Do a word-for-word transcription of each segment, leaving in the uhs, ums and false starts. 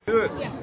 Do it. Yeah.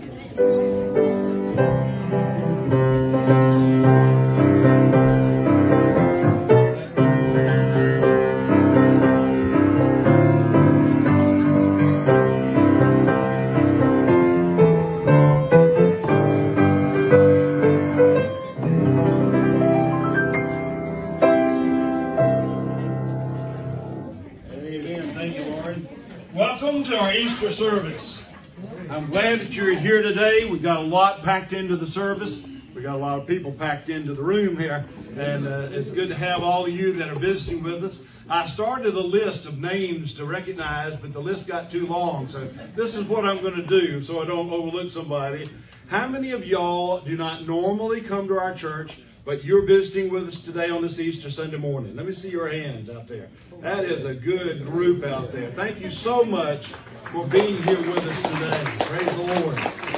Welcome to our Easter service. I'm glad that you're here today. We've got a lot packed into the service. We've got a lot of people packed into the room here. And uh, it's good to have all of you that are visiting with us. I started a list of names to recognize, but the list got too long. So this is what I'm going to do so I don't overlook somebody. How many of y'all do not normally come to our church, but you're visiting with us today on this Easter Sunday morning? Let me see your hands out there. That is a good group out there. Thank you so much for being here with us today. Praise the Lord.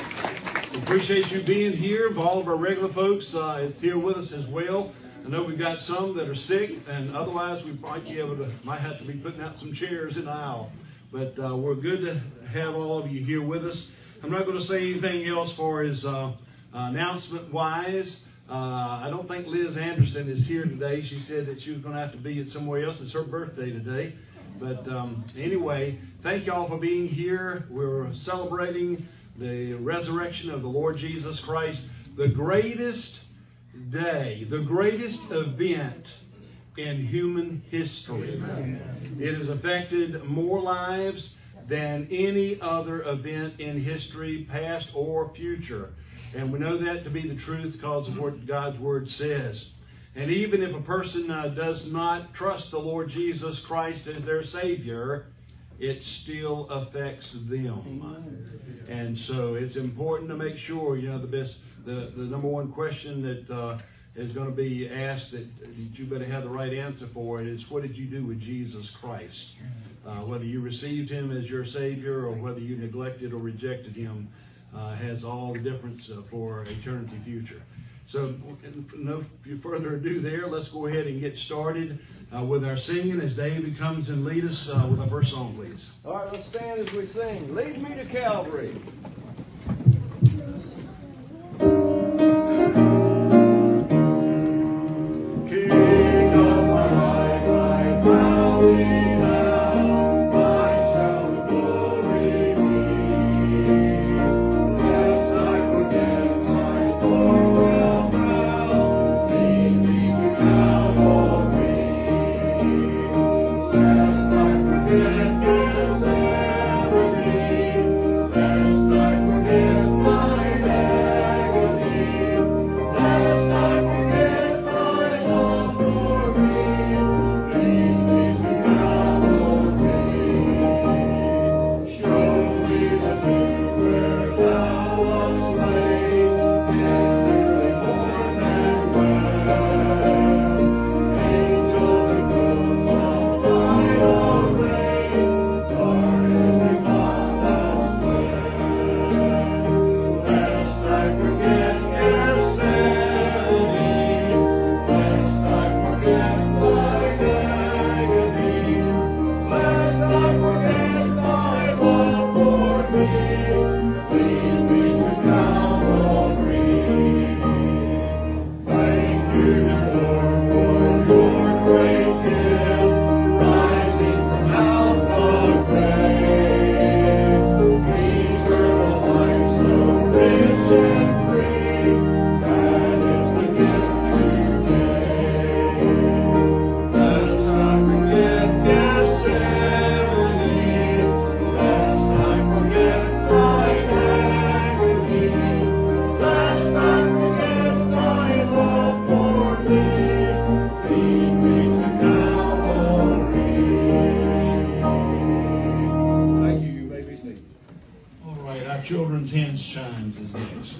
We appreciate you being here. All of our regular folks uh, is here with us as well. I know we've got some that are sick, and otherwise we might be able to, might have to be putting out some chairs in the aisle. But uh, we're good to have all of you here with us. I'm not going to say anything else as far as uh, announcement-wise. Uh, I don't think Liz Anderson is here today. She said that she was going to have to be at somewhere else. It's her birthday today. But um, anyway, thank y'all for being here. We're celebrating the resurrection of the Lord Jesus Christ, the greatest day, the greatest event in human history. Amen. It has affected more lives than any other event in history, past or future. And we know that to be the truth because of what God's Word says. And even if a person uh, does not trust the Lord Jesus Christ as their Savior, it still affects them. And so it's important to make sure, you know, the best, the, the number one question that uh, is going to be asked that, that you better have the right answer for it is, what did you do with Jesus Christ? Uh, whether you received Him as your Savior or whether you neglected or rejected Him uh, has all the difference uh, for eternity future. So, no further ado there, let's go ahead and get started uh, with our singing as David comes and lead us uh, with our first song, please. All right, let's stand as we sing, Lead Me to Calvary. King of my life, I bow thee down, my shall glory be. Lest I forget my Lord will bow, lead me to Calvary. Lest I forget Gethsemane, lest I forget my agony, lest I forget my love for me, lead me to Calvary. Show me the tomb where thou wast slain, tenderly born and bled. Angels and ghosts of thine array, guarded because thou slept. Lest I forget Gethsemane, lest I forget thine agony, lest I forget thy love for me, lead me to Calvary. Thank you, Lord, for your great gift, rising from out the grave. Eternal life so rich and free, that is the gift today. Lest I forget Gethsemane, lest I forget thine agony, lest I forget thy love for me, lead me to Calvary. Thank you. You may be seated. All right, our children's hand chimes is next.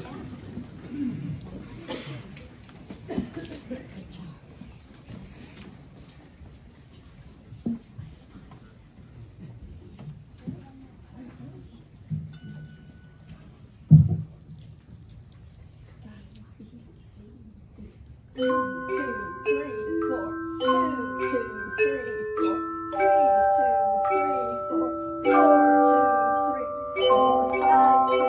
Two, two, three, four. Two, two, three, four. Three, two, three, four. Four, two, three, four, five,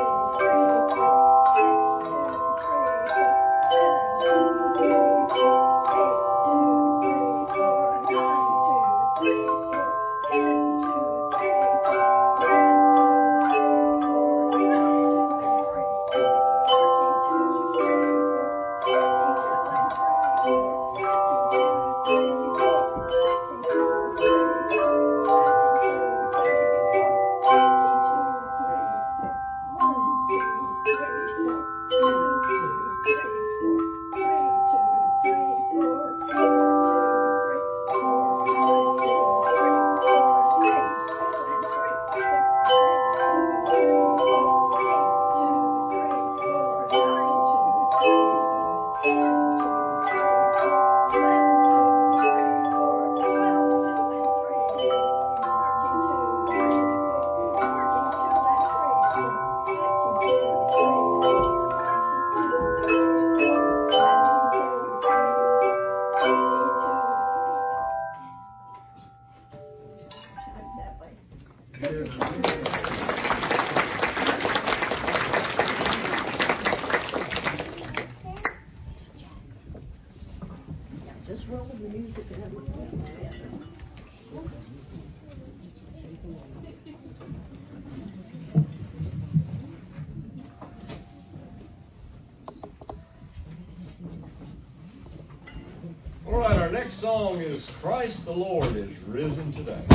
next song is Christ the Lord is Risen Today.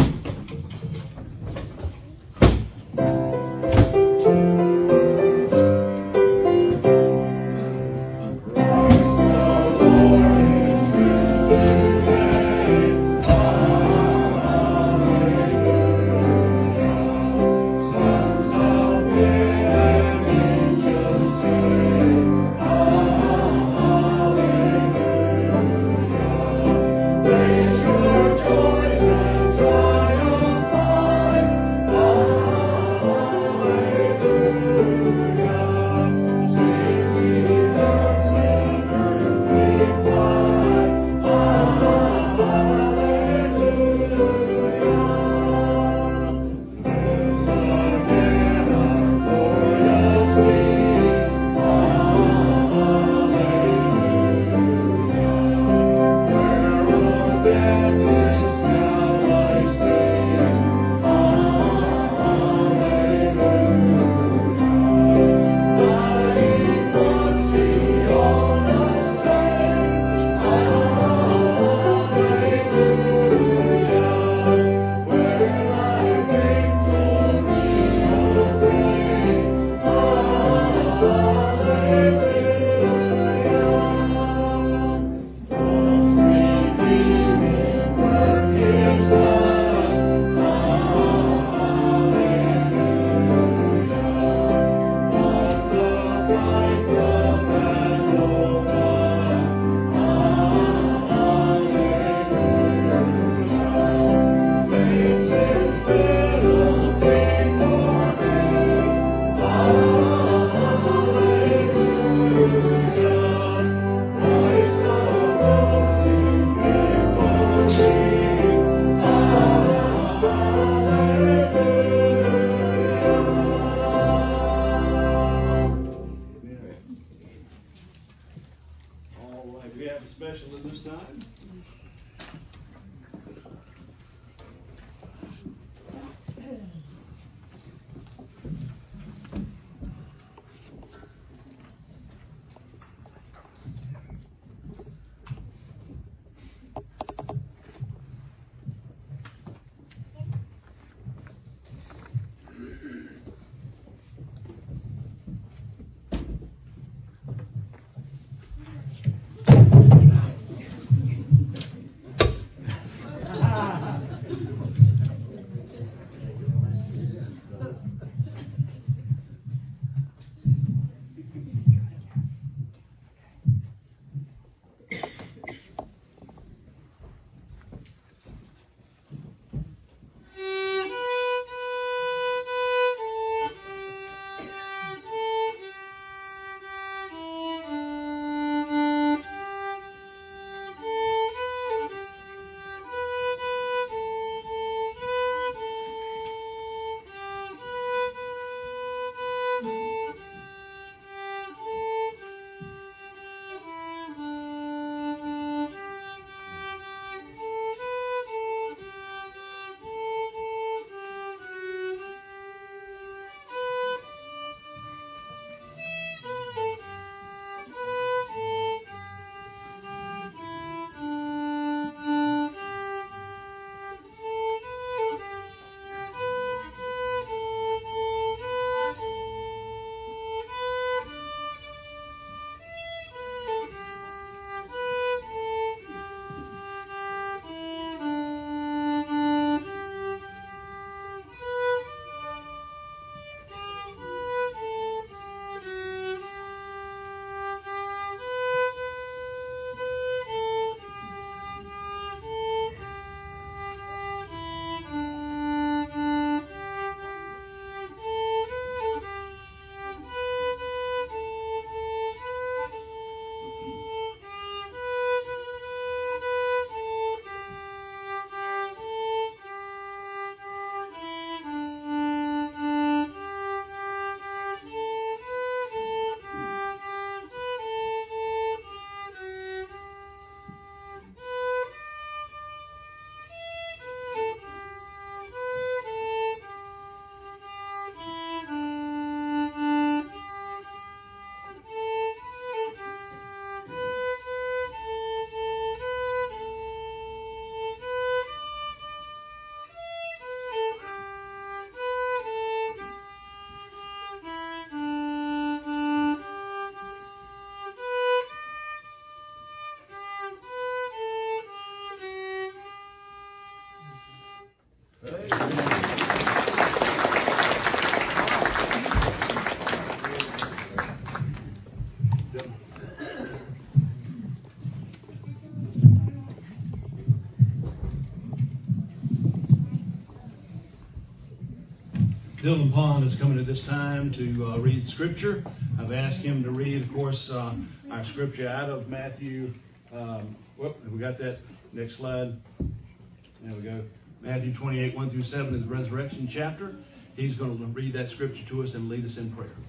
Dylan Pond is coming at this time to uh, read Scripture. I've asked him to read, of course, uh, our Scripture out of Matthew. Um, whoop, have we got that? Next slide. There we go. Matthew twenty-eight, one through seven is the resurrection chapter. He's going to read that Scripture to us and lead us in prayer.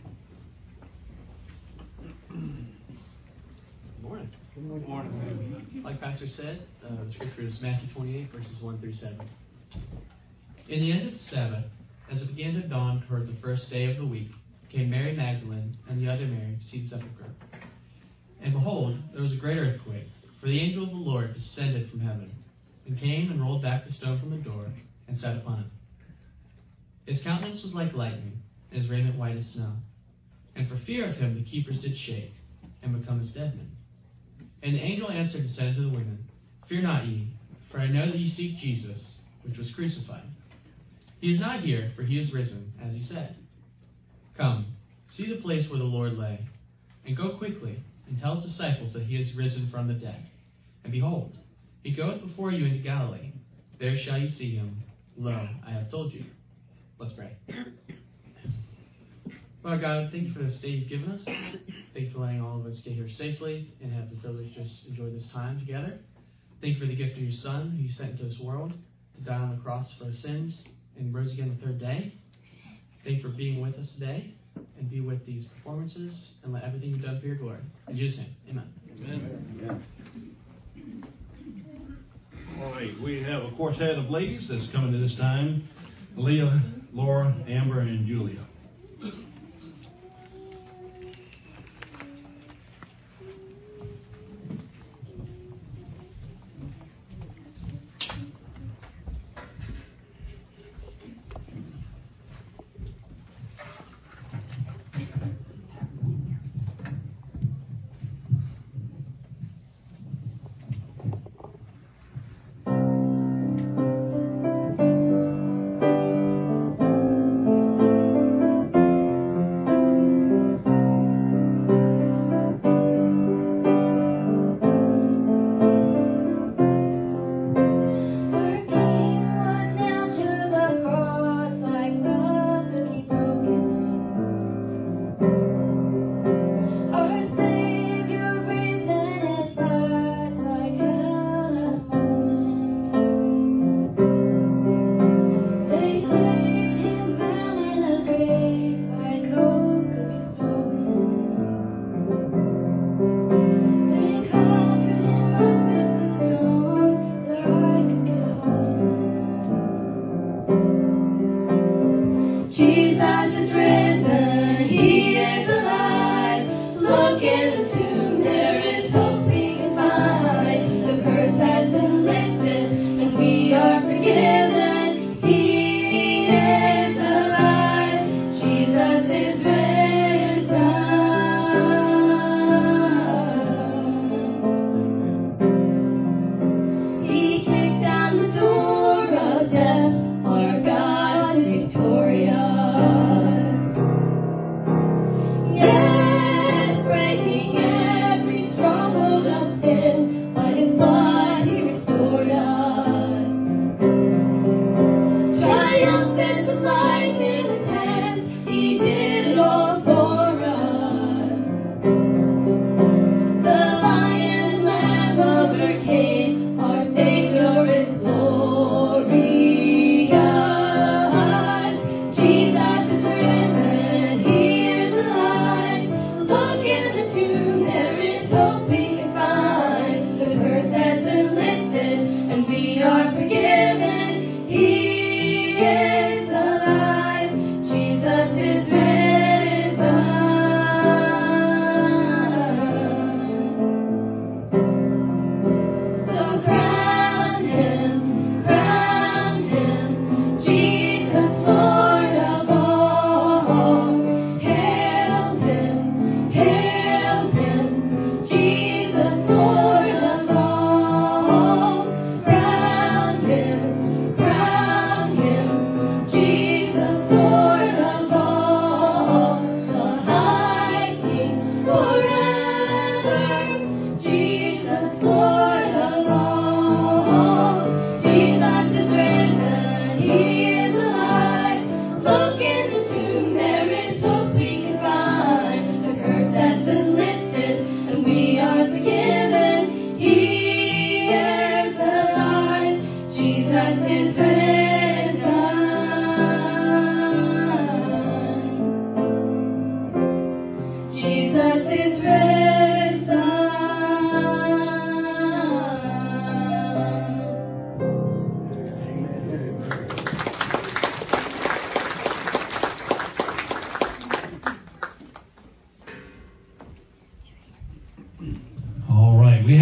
Good morning. Good morning. Good morning. Like Pastor said, uh, the Scripture is Matthew twenty-eight, verses one through seven. In the end of the Sabbath, as it began to dawn toward the first day of the week, came Mary Magdalene and the other Mary to see the sepulchre. And behold, there was a great earthquake, for the angel of the Lord descended from heaven, and came and rolled back the stone from the door, and sat upon it. His countenance was like lightning, and his raiment white as snow. And for fear of him the keepers did shake, and become as dead men. And the angel answered and said unto the women, Fear not ye, for I know that ye seek Jesus, which was crucified. He is not here, for he is risen, as he said. Come, see the place where the Lord lay, and go quickly, and tell his disciples that he is risen from the dead. And behold, he goeth before you into Galilee. There shall you see him. Lo, I have told you. Let's pray. Father God, thank you for this day you've given us. Thank you for letting all of us get here safely and have the privilege to just enjoy this time together. Thank you for the gift of your Son, who you sent into this world to die on the cross for our sins and rose again the third day. Thank you for being with us today, and be with these performances, and let everything be done for your glory. In Jesus' name, amen. Amen. All right, we have a quartet of ladies that's coming to this time. Leah, Laura, Amber, and Julia. Thank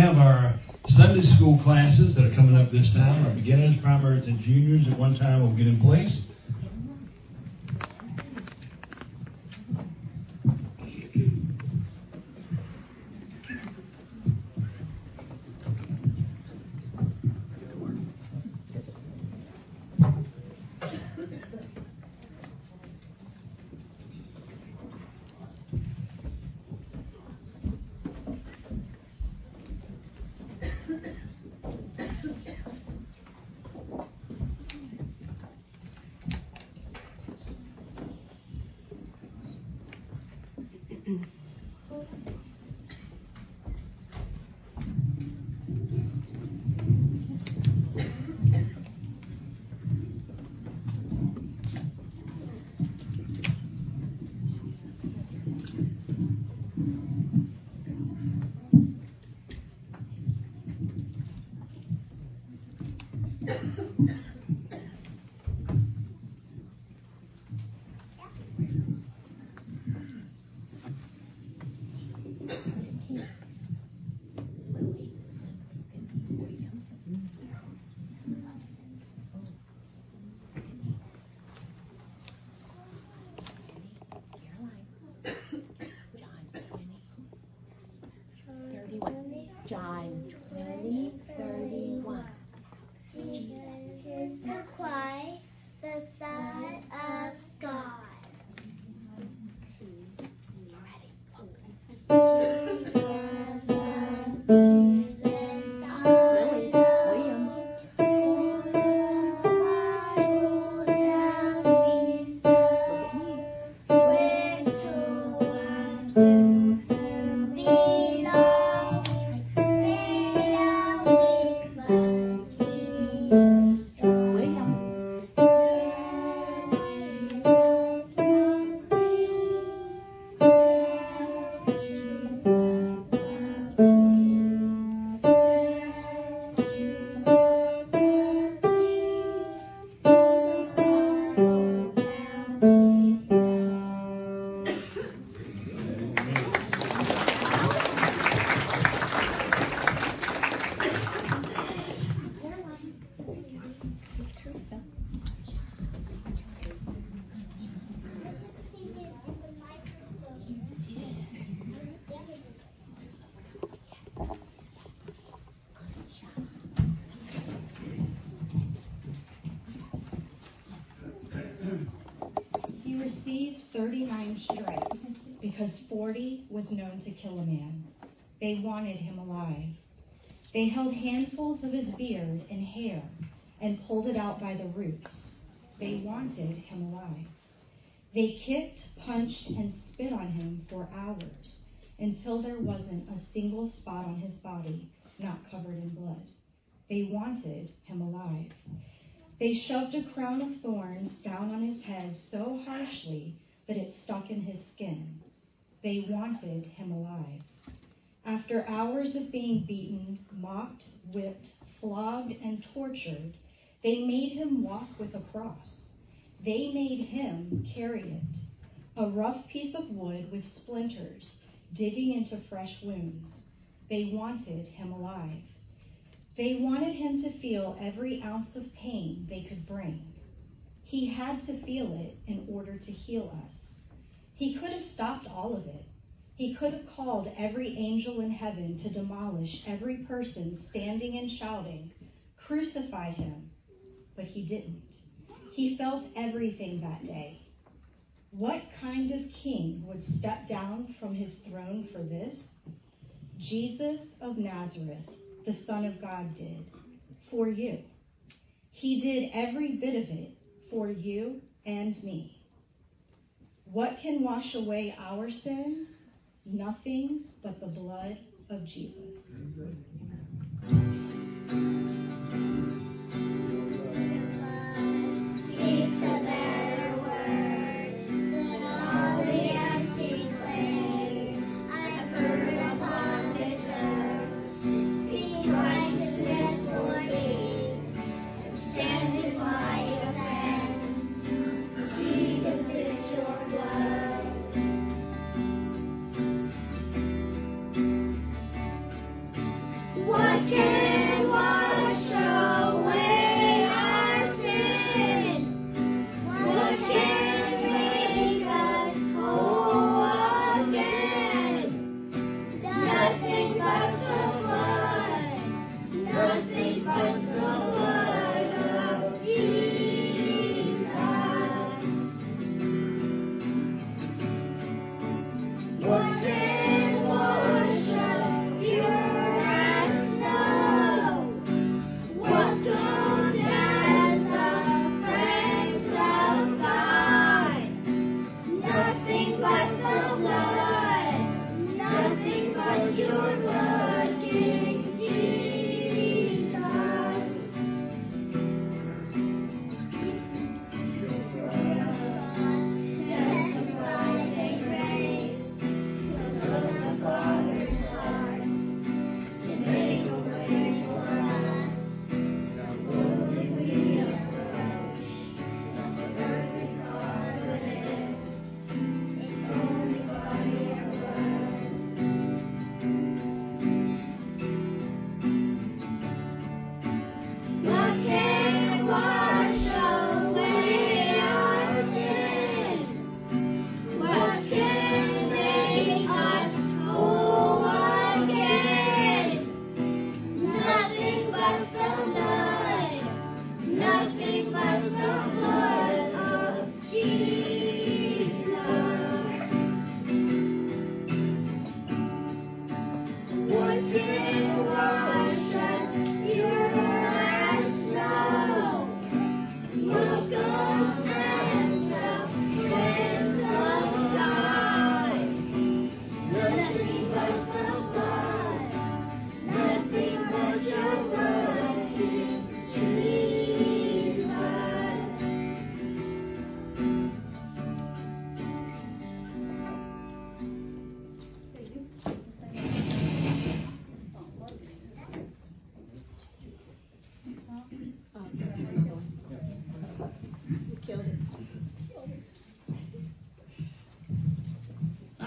have our Sunday school classes that are coming up this time. Our beginners, primaries, and juniors at one time will get in place. John twenty, thirty-one. Jesus is the Christ, the Son of God. thirty-nine stripes because forty was known to kill a man. They wanted him alive. They held handfuls of his beard and hair and pulled it out by the roots. They wanted him alive. They kicked, punched, and spit on him for hours until there wasn't a single spot on his body not covered in blood. They wanted him alive. They shoved a crown of thorns down on his head so harshly that it stuck in his skin. They wanted him alive. After hours of being beaten, mocked, whipped, flogged, and tortured, they made him walk with a cross. They made him carry it, a rough piece of wood with splinters digging into fresh wounds. They wanted him alive. They wanted him to feel every ounce of pain they could bring. He had to feel it in order to heal us. He could have stopped all of it. He could have called every angel in heaven to demolish every person standing and shouting, "Crucify him," but he didn't. He felt everything that day. What kind of king would step down from his throne for this? Jesus of Nazareth, the Son of God, did for you. He did every bit of it for you and me. What can wash away our sins? Nothing but the blood of Jesus. Speaks a better word than all the empty claims I've heard upon this earth. Speak righteousness for me, and stand in my defense. Jesus is your blood.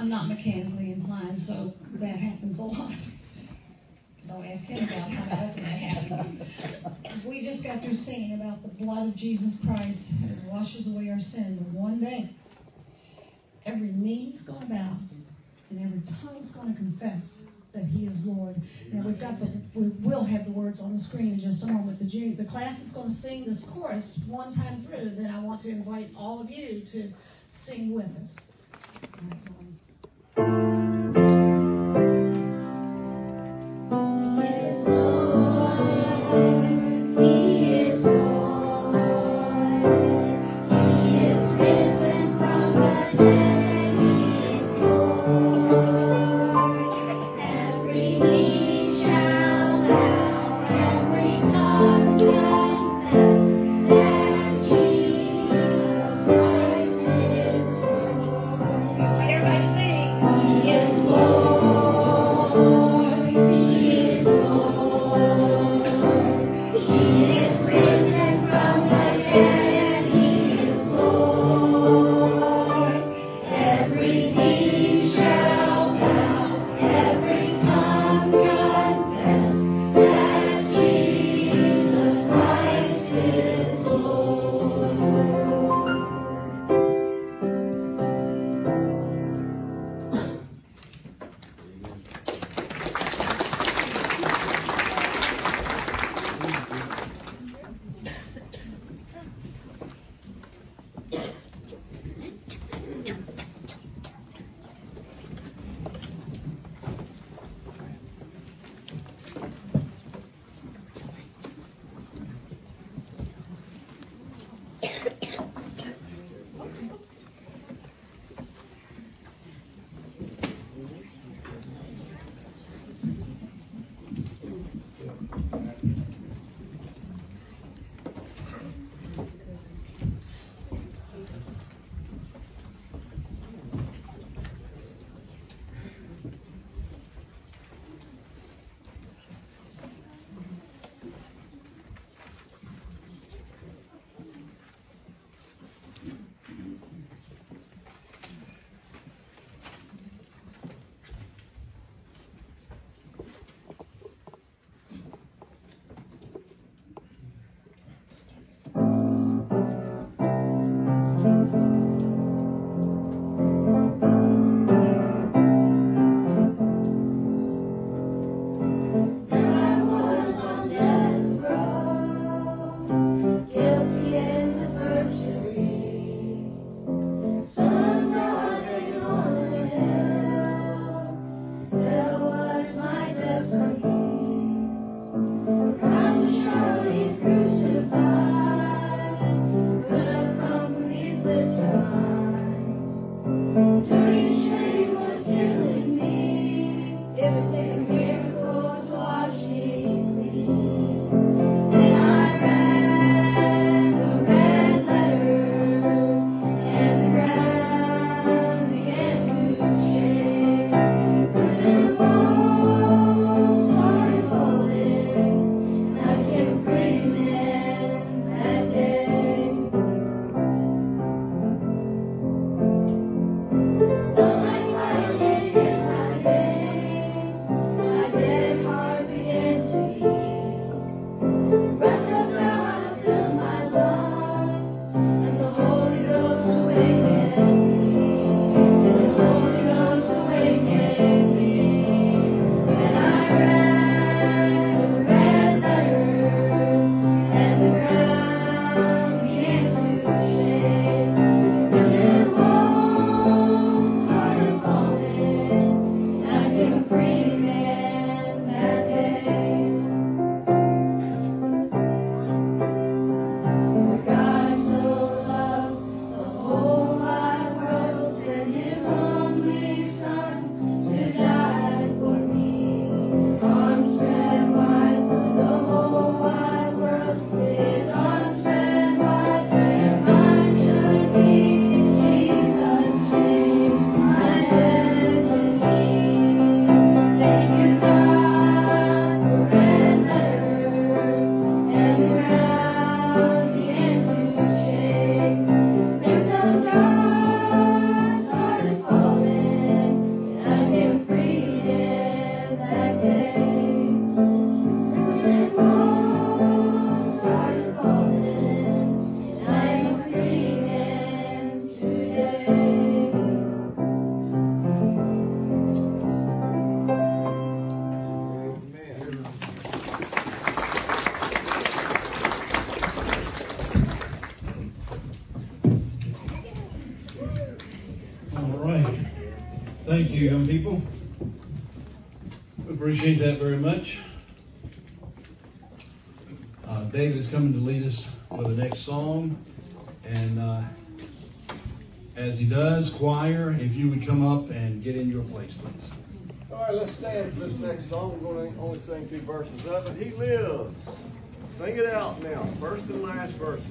I'm not mechanically inclined, so that happens a lot. Don't ask him about how often that happens. We just got through singing about the blood of Jesus Christ that washes away our sin. But one day, every knee's going to bow and every tongue's going to confess that He is Lord. Now we've got the, we will have the words on the screen in just a moment. The, junior, the class is going to sing this chorus one time through. Then I want to invite all of you to sing with us. Thank you, young people. Appreciate that very much. Uh, David is coming to lead us for the next song. And uh, as he does, choir, if you would come up and get in your place, please. All right, let's stand for this next song. We're going to only sing two verses of it. He lives. Sing it out now. First and last verses.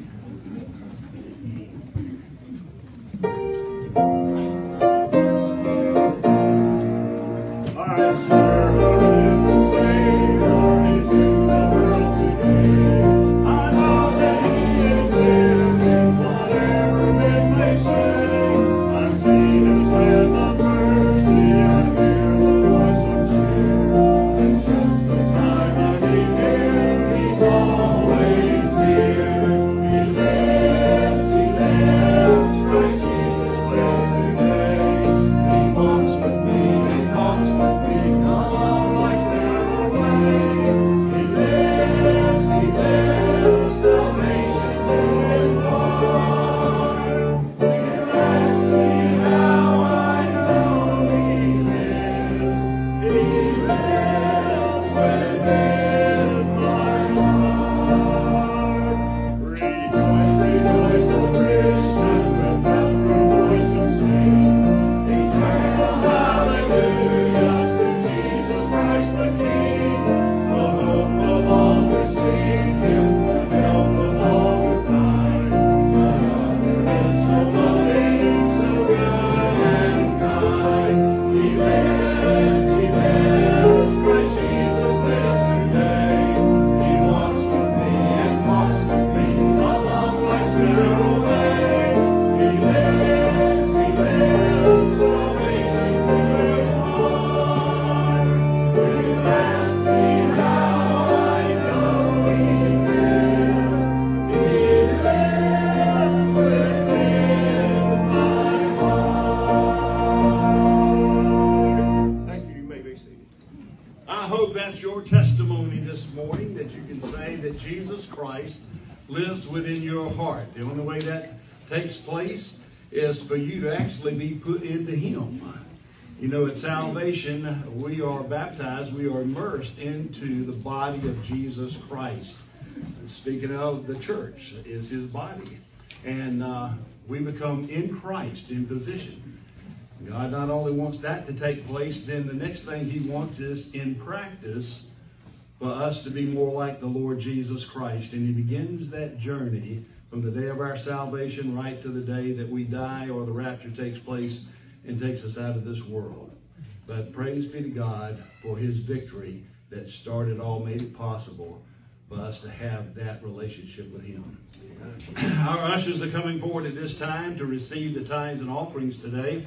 I serve a risen Savior. He's in the world today. I know that He is living, whatever men may say. I see His hand of mercy. I hear the voice of cheer. And just the time I need Him, He's always here. He lives, He lives. Christ Jesus lives today. He walks with me and talks with me. Come like never away. He lives, He lives. Salvation through His heart. You ask me how I know He lives. He lives within my heart. Rejoice, rejoice, O Christian, without your voice and sing. Eternal hallelujahs to Jesus Christ the King. The hope of all who seek Him, the help of all who find. None other is so loving, so good and kind. He lives, He lives. Christ Jesus lives today. He walks with me and talks with me along life's narrow way. He lives, He lives. Salvation through His heart. You ask me how I know He lives. He lives within my heart. Thank you. You may be seated. I hope that's your testimony this morning, that you can say that Jesus Christ lives within your heart. The only way that takes place is for you to actually be put into Him. You know, at salvation, we are baptized, we are immersed into the body of Jesus Christ. Speaking of the church, is His body. And uh, we become in Christ in position. God not only wants that to take place, then the next thing He wants is in practice for us to be more like the Lord Jesus Christ. And He begins that journey from the day of our salvation right to the day that we die or the rapture takes place and takes us out of this world. But praise be to God for His victory that started all, made it possible for us to have that relationship with Him. Our ushers are coming forward at this time to receive the tithes and offerings today.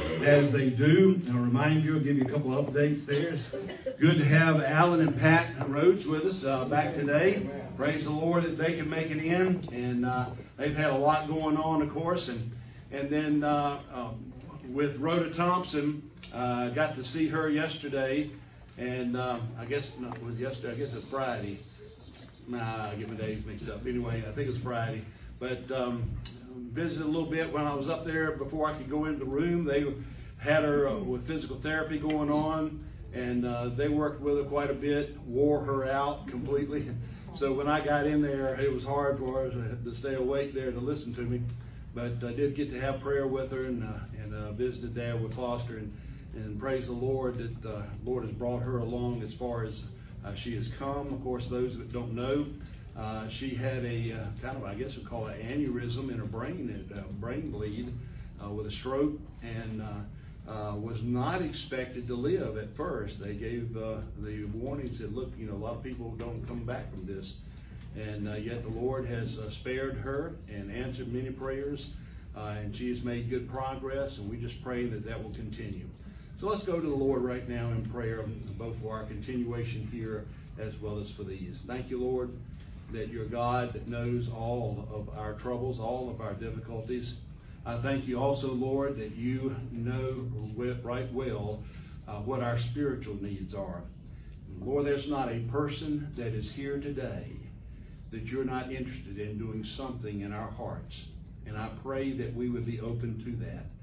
As they do, I'll remind you, I'll give you a couple of updates there. It's good to have Alan and Pat Rhodes with us uh, back today. Praise the Lord that they can make it in. And uh, they've had a lot going on, of course. And and then uh, um, with Rhoda Thompson, uh, got to see her yesterday. And uh, I guess, no, it was yesterday, I guess it's Friday. Nah, I get my days mixed up. Anyway, I think it was Friday. But um, visited a little bit when I was up there before I could go into the room. They had her uh, with physical therapy going on, and uh, they worked with her quite a bit, wore her out completely. So when I got in there, it was hard for her to stay awake there to listen to me. But I did get to have prayer with her and, uh, and uh, visited there with Foster. And, and praise the Lord that the uh, Lord has brought her along as far as uh, she has come. Of course, those that don't know, Uh, she had a uh, kind of, I guess we'd call it aneurysm in her brain, a uh, brain bleed uh, with a stroke, and uh, uh, was not expected to live at first. They gave uh, the warning, said, look, you know, a lot of people don't come back from this. And uh, yet the Lord has uh, spared her and answered many prayers, uh, and she has made good progress, and we just pray that that will continue. So let's go to the Lord right now in prayer, both for our continuation here as well as for these. Thank you, Lord, that you're God that knows all of our troubles, all of our difficulties. I thank you also, Lord, that you know right well uh, what our spiritual needs are. Lord, there's not a person that is here today that you're not interested in doing something in our hearts. And I pray that we would be open to that.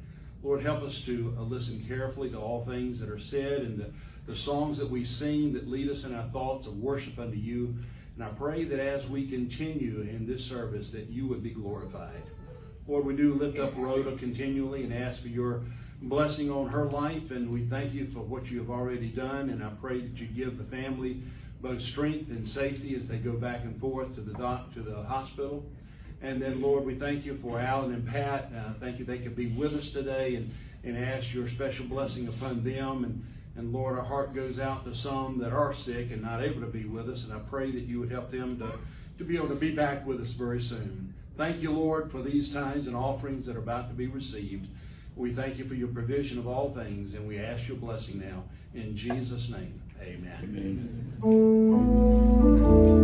Lord, help us to uh, listen carefully to all things that are said and the, the songs that we sing that lead us in our thoughts of worship unto you. And I pray that as we continue in this service that you would be glorified. Lord, we do lift up Rhoda continually and ask for your blessing on her life, and we thank you for what you have already done, and I pray that you give the family both strength and safety as they go back and forth to the doc, to the hospital. And then, Lord, we thank you for Alan and Pat. Uh, thank you they could be with us today, and, and ask your special blessing upon them. And, and, Lord, our heart goes out to some that are sick and not able to be with us, and I pray that you would help them to, to be able to be back with us very soon. Thank you, Lord, for these tithes and offerings that are about to be received. We thank you for your provision of all things, and we ask your blessing now. In Jesus' name, amen. Amen.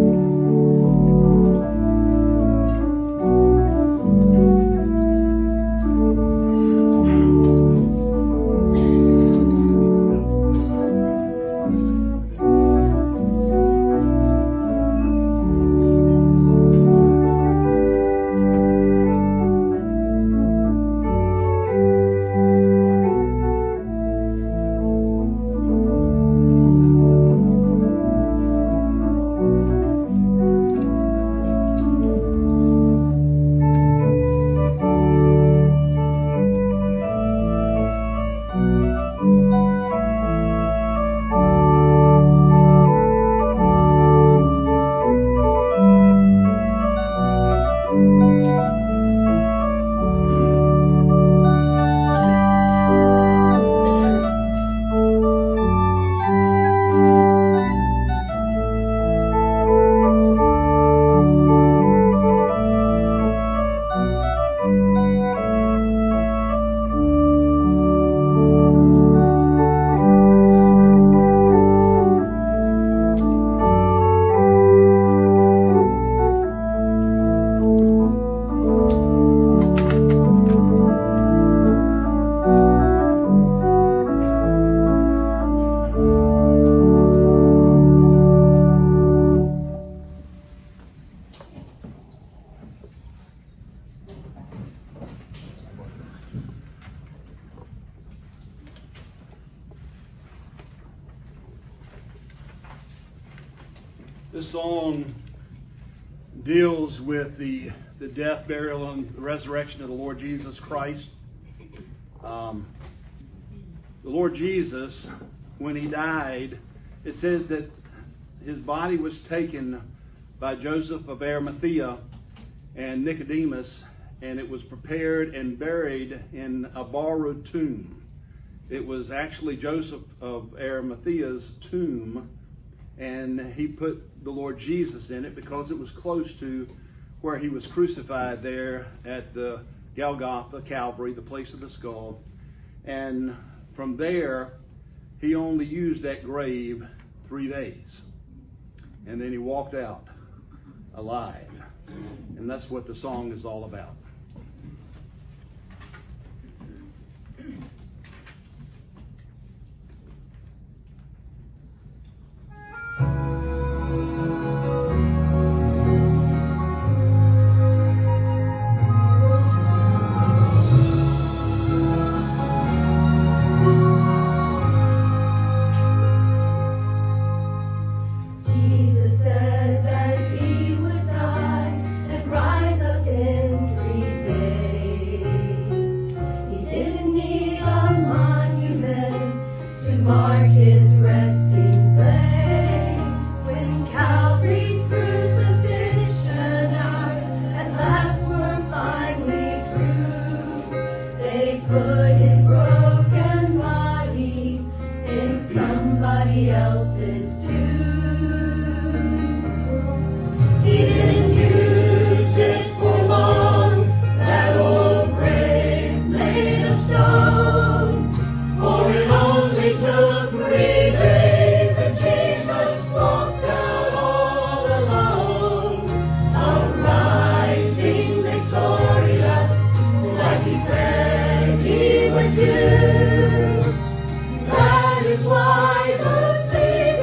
This song deals with the, the death, burial, and the resurrection of the Lord Jesus Christ. Um, the Lord Jesus, when he died, it says that his body was taken by Joseph of Arimathea and Nicodemus, and it was prepared and buried in a borrowed tomb. It was actually Joseph of Arimathea's tomb, and he put the Lord Jesus in it because it was close to where he was crucified there at the Golgotha, Calvary, the place of the skull. And from there, he only used that grave three days. And then he walked out alive. And that's what the song is all about. That is why the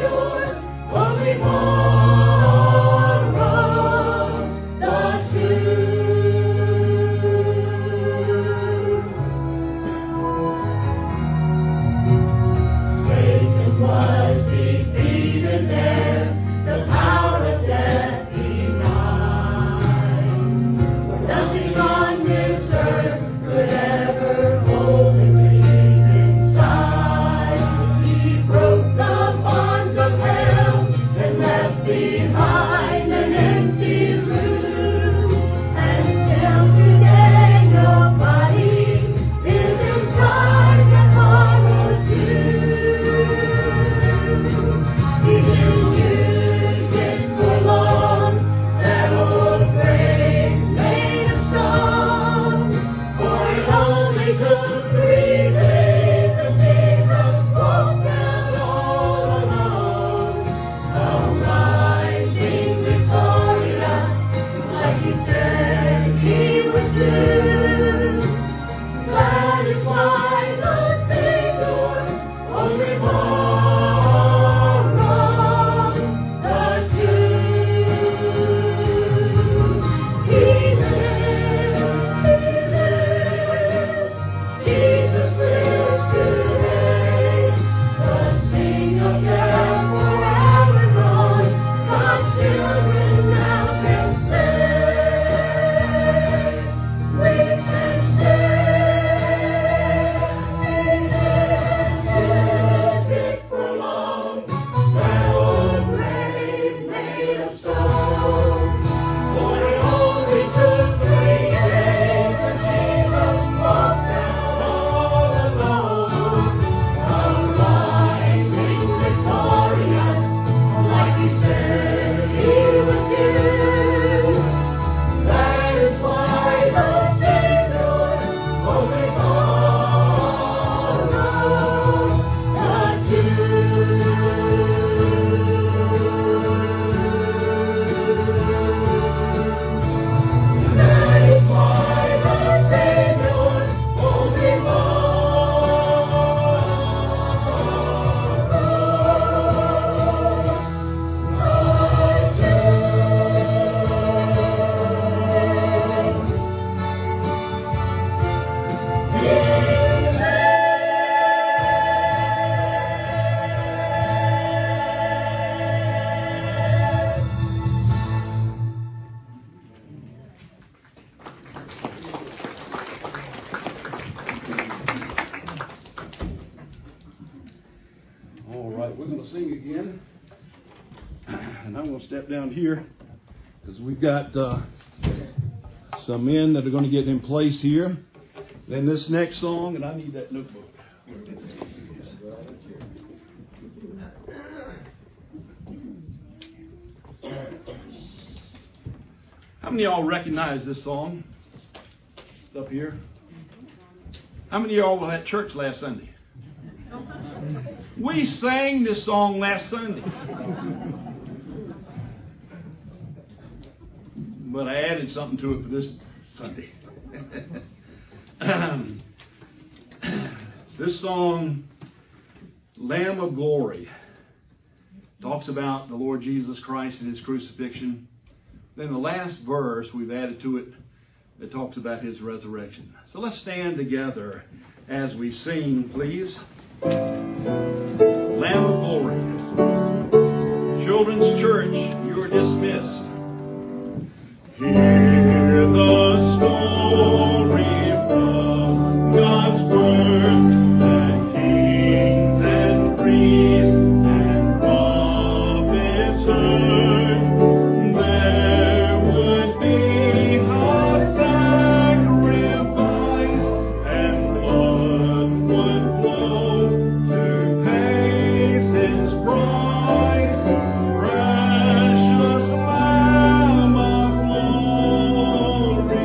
we're going to sing again. And I'm going to step down here because we've got uh, some men that are going to get in place here. Then this next song, and I need that notebook. How many of y'all recognize this song? It's up here. How many of y'all were at church last Sunday? We sang this song last Sunday. But I added something to it for this Sunday. um, this song, Lamb of Glory, talks about the Lord Jesus Christ and His crucifixion. Then the last verse we've added to it that talks about His resurrection. So let's stand together as we sing, please. Lamb of Glory. Children's Church, you are dismissed. Hear the story from God's Word, that kings and priests and prophets heard. There would be a sacrifice, and blood would flow to pay sin's price. Precious Lamb of glory,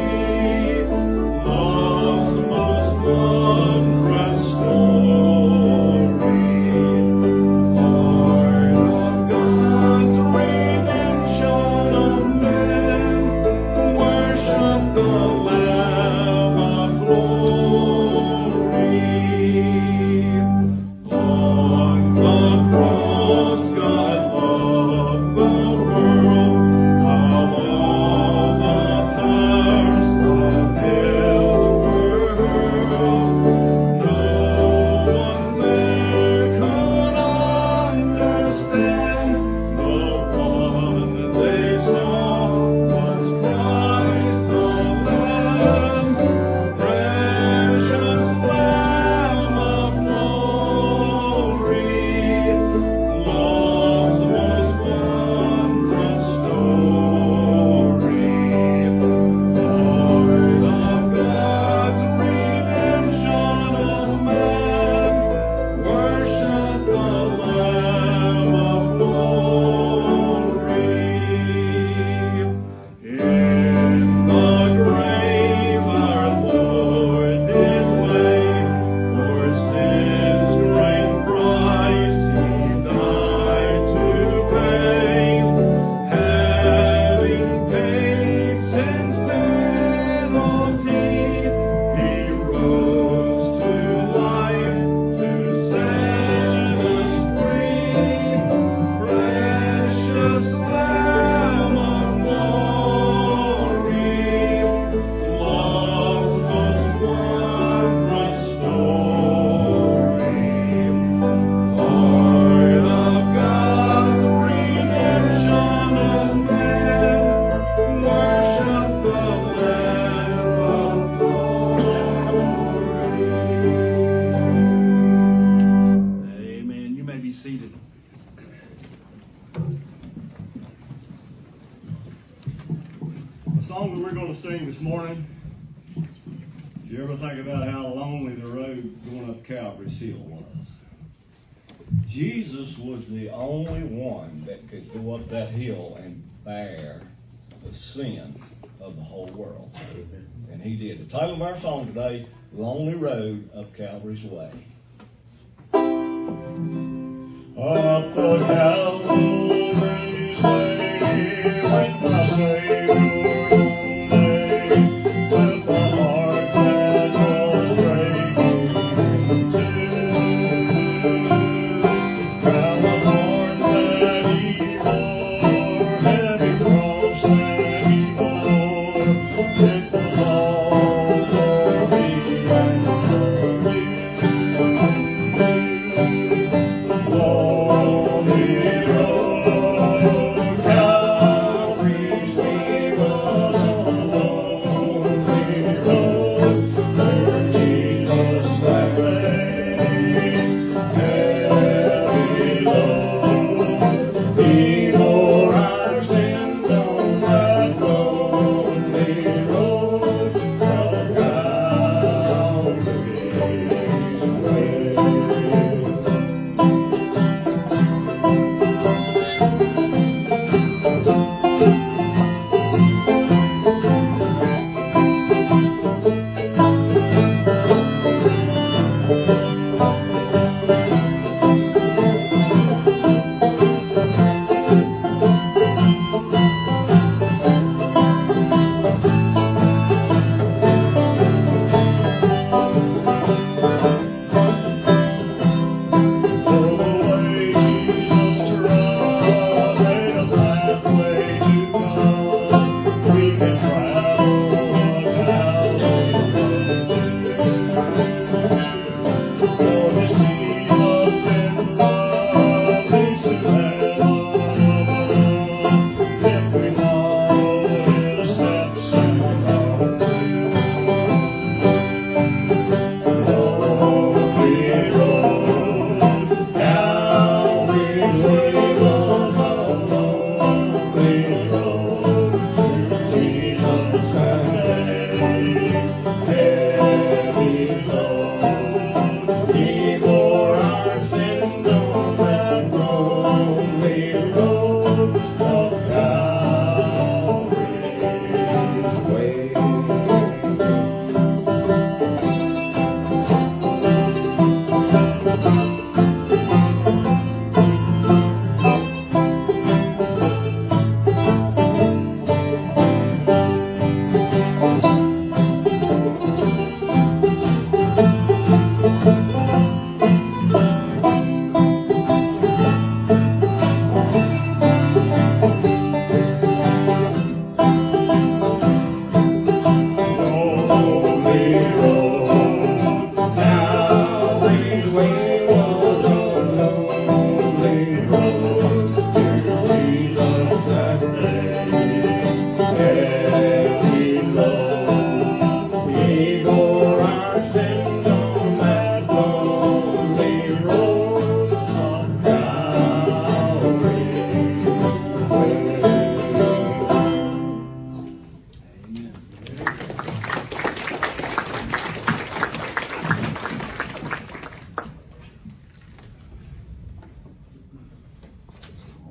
love's most wondrous story. Heart of God's redemption of men, worship the Lamb of glory. On the cross, God loved the world. Of all the powers of hell were hurled, no one there could understand. The one they saw was Christ the Lamb, precious Lamb of glory, love's most wondrous story. Heart of God's redemption of man, worship the Lamb of glory. In the grave our Lord did lay, for sin's great price He died to pay. Having paid sin's penalty, He rose to life to set us free. Precious Lamb of glory, love's most wondrous story. Heart of God's redemption of man, worship the Lamb of glory. Amen. You may be seated. The song that we're going to sing this morning, do you ever think about how lonely the road going up Calvary's Hill was? Jesus was the only one that could go up that hill and bear the sins of the whole world. And He did. The title of our song today, Lonely Road Up Calvary's Way. Up the Calvary's way went my Savior. Long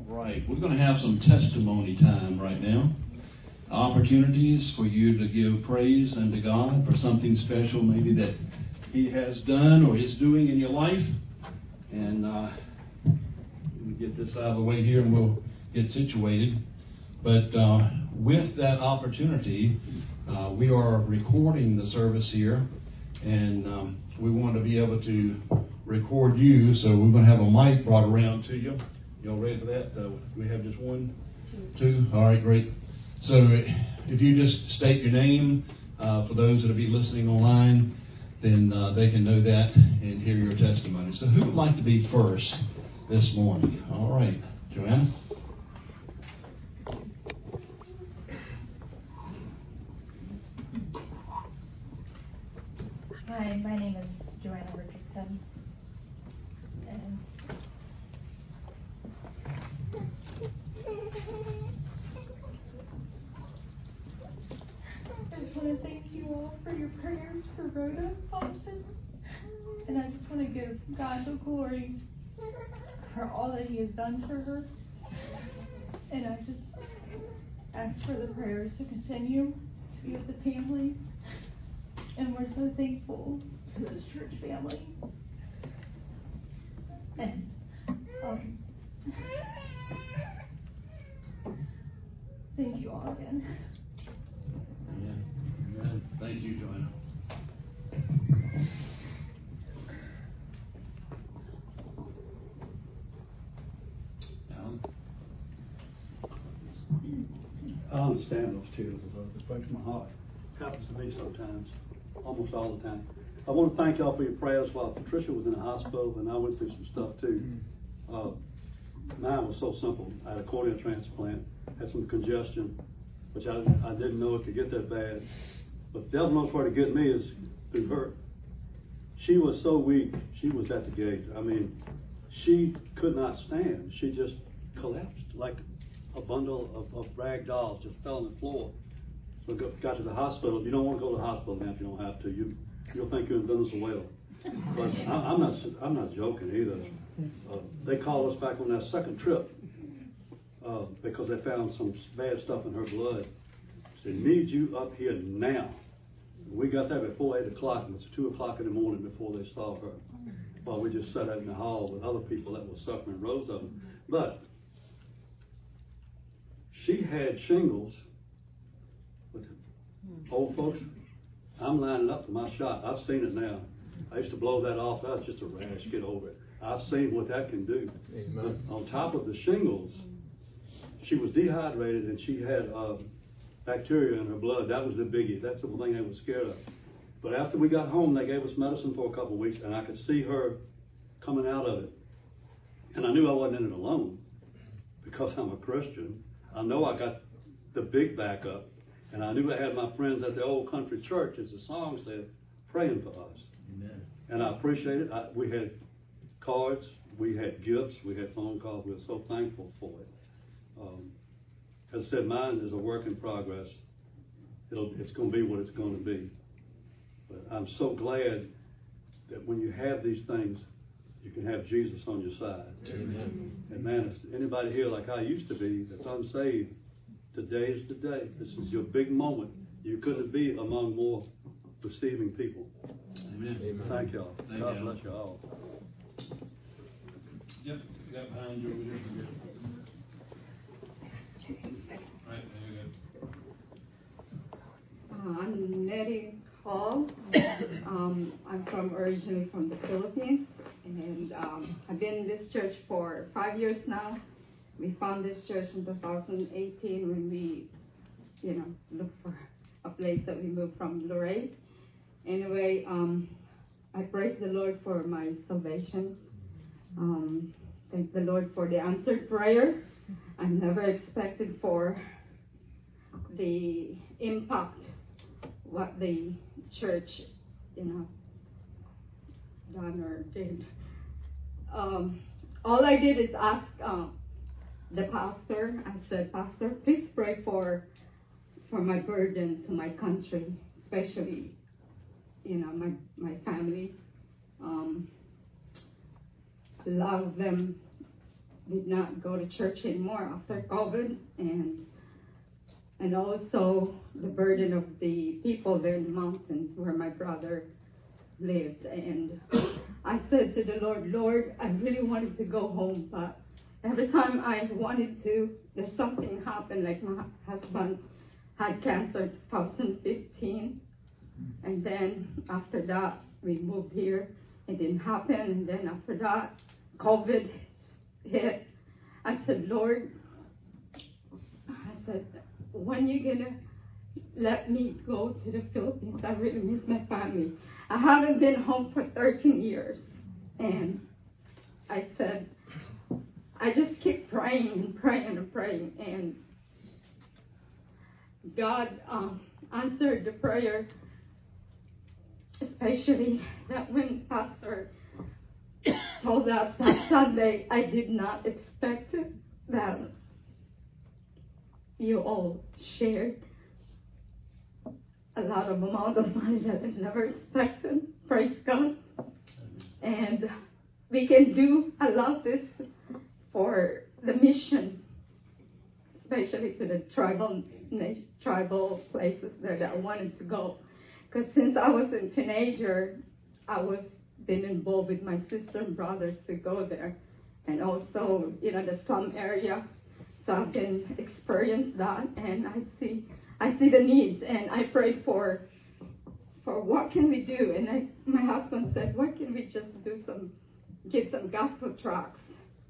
Right, we're going to have some testimony time right now. Opportunities for you to give praise unto God for something special maybe that He has done or is doing in your life. And uh, let me get this out of the way here and we'll get situated. But uh, with that opportunity, uh, we are recording the service here, and um, we want to be able to record you, so we're going to have a mic brought around to you. Y'all ready for that? Uh, we have just one? Two? All right, great. So if you just state your name uh, for those that will be listening online, then uh, they can know that and hear your testimony. So who would like to be first this morning? All right, Joanna? Hi, my name is Joanna Richardson. And I just want to thank you all for your prayers for Rhoda Thompson. And I just want to give God the glory for all that He has done for her. And I just ask for the prayers to continue to be with the family. And we're so thankful for this church family. And um, thank you all again. Amen. Amen. Thank you, Joanna. Alan? I understand those tears, though. It breaks my heart. It happens to me sometimes, almost all the time. I want to thank y'all for your prayers while Patricia was in the hospital, and I went through some stuff too. Uh, mine was so simple. I had a cornea transplant, had some congestion, which I, I didn't know it could get that bad. But the devil knows where to get me is through her. She was so weak, she was at the gate. I mean, she could not stand. She just collapsed like a bundle of, of rag dolls, just fell on the floor. So got, got to the hospital. You don't want to go to the hospital now if you don't have to. You, you'll think you're in Venezuela. But I, I'm not I'm not joking either. Uh, they called us back on that second trip uh, because they found some bad stuff in her blood. They need you up here now. We got there before eight o'clock, and it's two o'clock in the morning before they saw her. While we just sat out in the hall with other people that were suffering, rows of them. But she had shingles. With old folks, I'm lining up for my shot. I've seen it now. I used to blow that off. That was just a rash. Get over it. I've seen what that can do. Amen. On top of the shingles, she was dehydrated and she had uh, bacteria in her blood. That was the biggie. That's the thing they were scared of. But after we got home, they gave us medicine for a couple of weeks, and I could see her coming out of it. And I knew I wasn't in it alone because I'm a Christian. I know I got the big backup. And I knew I had my friends at the old country church, as the song said, praying for us. Amen. And I appreciate it. I, we had cards, we had gifts, we had phone calls. We were so thankful for it. Um, as I said, mine is a work in progress. It'll, it's going to be what it's going to be. But I'm so glad that when you have these things, you can have Jesus on your side. Amen. And man, if anybody here like I used to be that's unsaved, today is the day. This is your big moment. You couldn't be among more receiving people. Amen. Amen. Thank y'all. Thank God you. Bless you all. Yep, we got behind you over here. Right, there you go. Uh, I'm Nettie Hall. um, I'm from originally from the Philippines, and um, I've been in this church for five years now. We found this church in two thousand eighteen when we, you know, looked for a place that we moved from Luray. Anyway, um, I praise the Lord for my salvation. Um, thank the Lord for the answered prayer. I never expected for the impact what the church, you know, done or did. Um, all I did is ask um, the pastor. I said, Pastor, please pray for for my burden to my country, especially, you know, my my family. Um, a lot of them did not go to church anymore after COVID, and and also the burden of the people there in the mountains where my brother lived. And I said to the Lord, Lord, I really wanted to go home, but every time I wanted to, there's something happened, like my husband had cancer in two thousand fifteen, and then after that, we moved here. It didn't happen, and then after that, COVID hit. I said, Lord, I said, when you gonna let me go to the Philippines? I really miss my family. I haven't been home for thirteen years. And I said, I just keep praying and praying and praying. And God um, answered the prayer, especially that when Pastor told us that Sunday, I did not expect it, that you all shared a lot of amount of money that I never expected. Praise God. And we can do a lot of this for the mission, especially to the tribal tribal places there that I wanted to go. Because since I was a teenager, I was been involved with my sister and brothers to go there, and also, you know, the slum area. So I've been experienced that, and I see, I see the needs, and I prayed for, for what can we do? And I, my husband said, why can't we just do some, get some gospel tracts?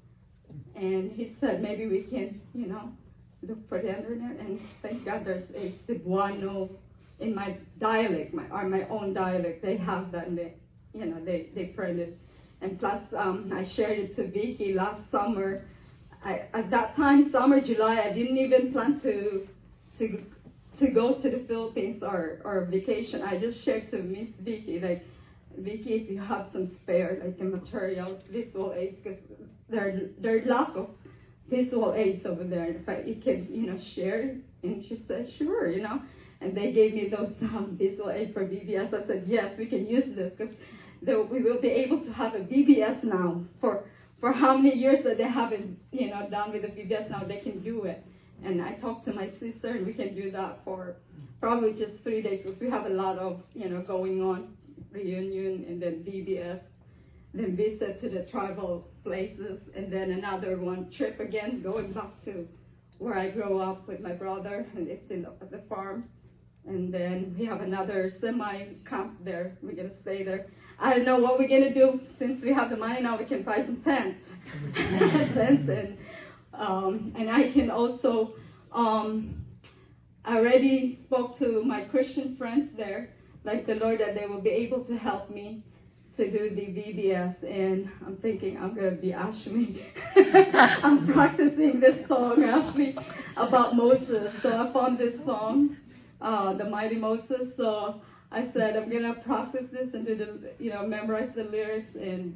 And he said, maybe we can, you know, look for the internet. And thank God there's a Cebuano in my dialect, my or my own dialect. They have that, and they, you know, they they printed. And plus, um, I shared it to Vicky last summer. I, at that time, summer, July, I didn't even plan to to to go to the Philippines or, or vacation. I just shared to Miss Vicky, like, Vicky, if you have some spare, like a material, visual aids, because there there's lack of visual aids over there. If I, you can, you know, share. And she said, sure, you know. And they gave me those um, visual aids for V B S. I said, yes, we can use this, because we will be able to have a V B S now. For for how many years that they haven't, you know, done with the V B S, now they can do it. And I talked to my sister, and we can do that for probably just three days, because we have a lot of, you know, going on, reunion, and then V B S, then visit to the tribal places, and then another one trip again, going back to where I grew up with my brother, and it's in the, the farm. And then we have another semi-camp there. We're going to stay there. I don't know what we're going to do. Since we have the money now, we can buy some tents. tents and, um, and I can also, um, I already spoke to my Christian friends there, like the Lord, that they will be able to help me to do the V B S. And I'm thinking I'm going to be Ashley. I'm practicing this song, Ashley, about Moses. So I found this song. Uh, the Mighty Moses. So I said, I'm gonna practice this and do the, you know, memorize the lyrics, and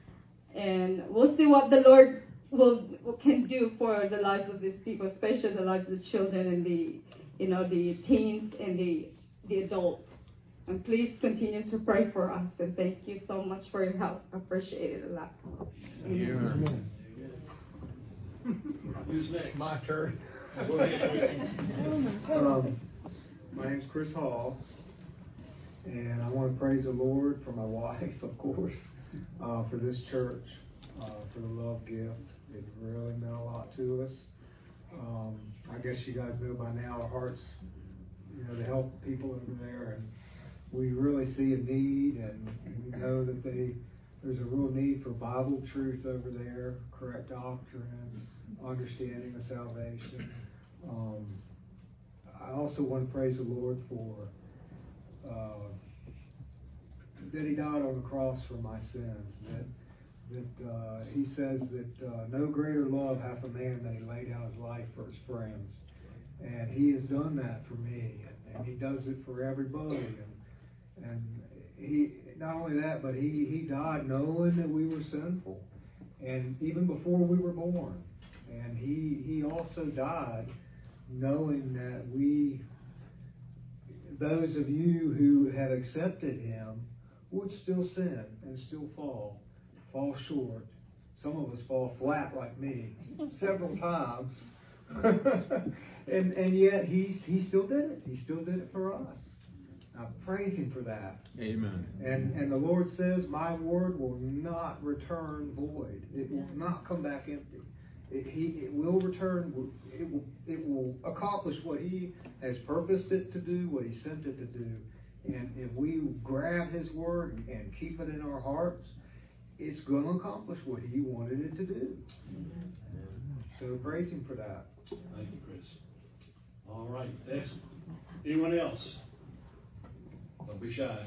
and we'll see what the Lord will can do for the lives of these people, especially the lives of the children and the, you know, the teens and the the adults. And please continue to pray for us. And thank you so much for your help. I appreciate it a lot. Amen. Who's next? My turn. um, My name's Chris Hall, and I want to praise the Lord for my wife, of course, uh, for this church, uh, for the love gift. It really meant a lot to us. Um, I guess you guys know by now our hearts, you know, to help people over there, and we really see a need, and we know that they there's a real need for Bible truth over there, correct doctrine, understanding of salvation. Um, I also want to praise the Lord for uh, that He died on the cross for my sins. That that uh, He says that uh, no greater love hath a man than he lay down his life for his friends, and He has done that for me, and, and He does it for everybody. And and He not only that, but He He died knowing that we were sinful, and even before we were born, and He He also died knowing that we, those of you who have accepted Him, would still sin and still fall, fall short. some of us fall flat like me several times. and and yet he he still did it. He still did it for us. I praise him for that. Amen. And and the Lord says, my word will not return void. It will not come back empty. It, he, it will return, it will, it will accomplish what he has purposed it to do, what he sent it to do. And if we grab his word and, and keep it in our hearts, it's going to accomplish what he wanted it to do. So praise him for that. Thank you, Chris. All right, excellent. Anyone else? Don't be shy.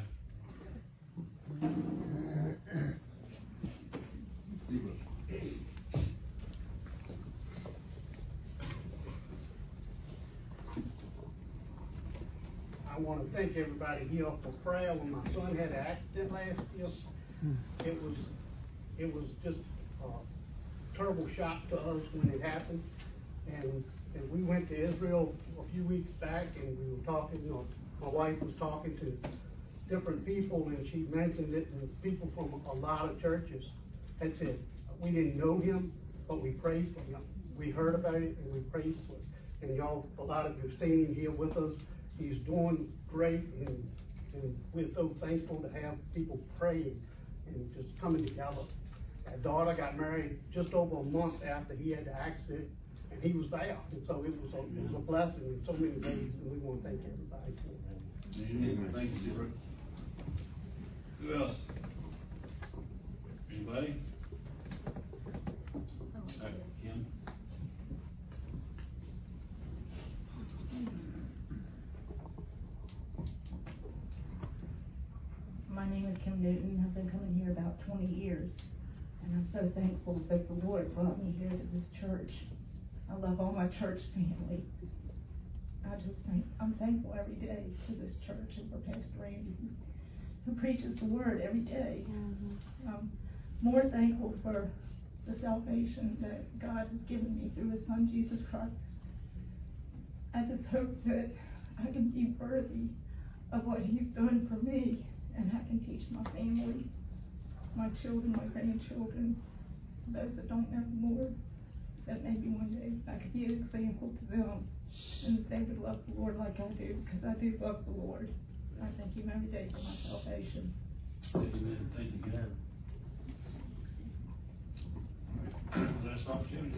I want to thank everybody here for prayer. When my son had an accident last year, it was it was just a terrible shock to us when it happened. And and we went to Israel a few weeks back, and we were talking. You know, my wife was talking to different people, and she mentioned it. And people from a lot of churches had said we didn't know him, but we prayed for him. We heard about it, and we prayed for it. And y'all, a lot of you standing here with us. He's doing great, and, and we're so thankful to have people praying and just coming together. Our daughter got married just over a month after he had the accident, and he was there. And so it was a, it was a blessing in so many ways, and we want to thank everybody for that. Amen. Thank you, Zebra. Who else? Anybody? All right, Kim. My name is Kim Newton. I've been coming here about twenty years, and I'm so thankful that the Lord brought me here to this church. I love all my church family. I just think I'm thankful every day to this church and for Pastor Randy, who preaches the word every day. Mm-hmm. I'm more thankful for the salvation that God has given me through His Son Jesus Christ. I just hope that I can be worthy of what He's done for me. And I can teach my family, my children, my grandchildren, those that don't know the Lord, that maybe one day I could be an example to them, and they would love the Lord like I do, because I do love the Lord. I thank Him every day for my salvation. Amen. Thank you, God. Last opportunity.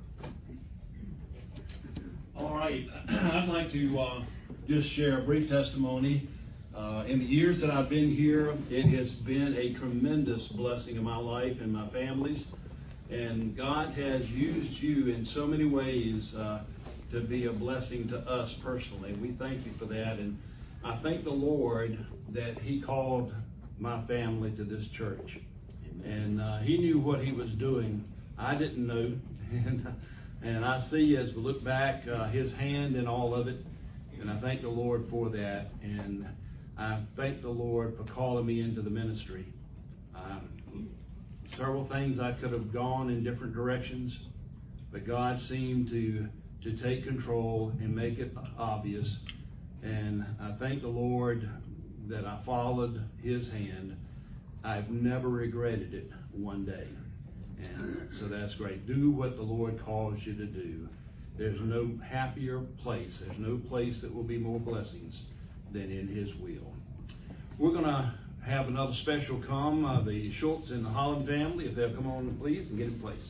All right. I'd like to uh, just share a brief testimony. Uh, in the years that I've been here, it has been a tremendous blessing in my life and my family's. And God has used you in so many ways uh, to be a blessing to us personally. We thank you for that. And I thank the Lord that He called my family to this church. And uh, He knew what He was doing. I didn't know. And, and I see as we look back uh, His hand in all of it. And I thank the Lord for that. And I thank the Lord for calling me into the ministry. Um, several things I could have gone in different directions, but God seemed to to take control and make it obvious. And I thank the Lord that I followed His hand. I've never regretted it one day. And so that's great. Do what the Lord calls you to do. There's no happier place. There's no place that will be more blessings than in His will. We're going to have another special come, uh, the Schultz and the Holland family, if they'll come on, please, and get in place.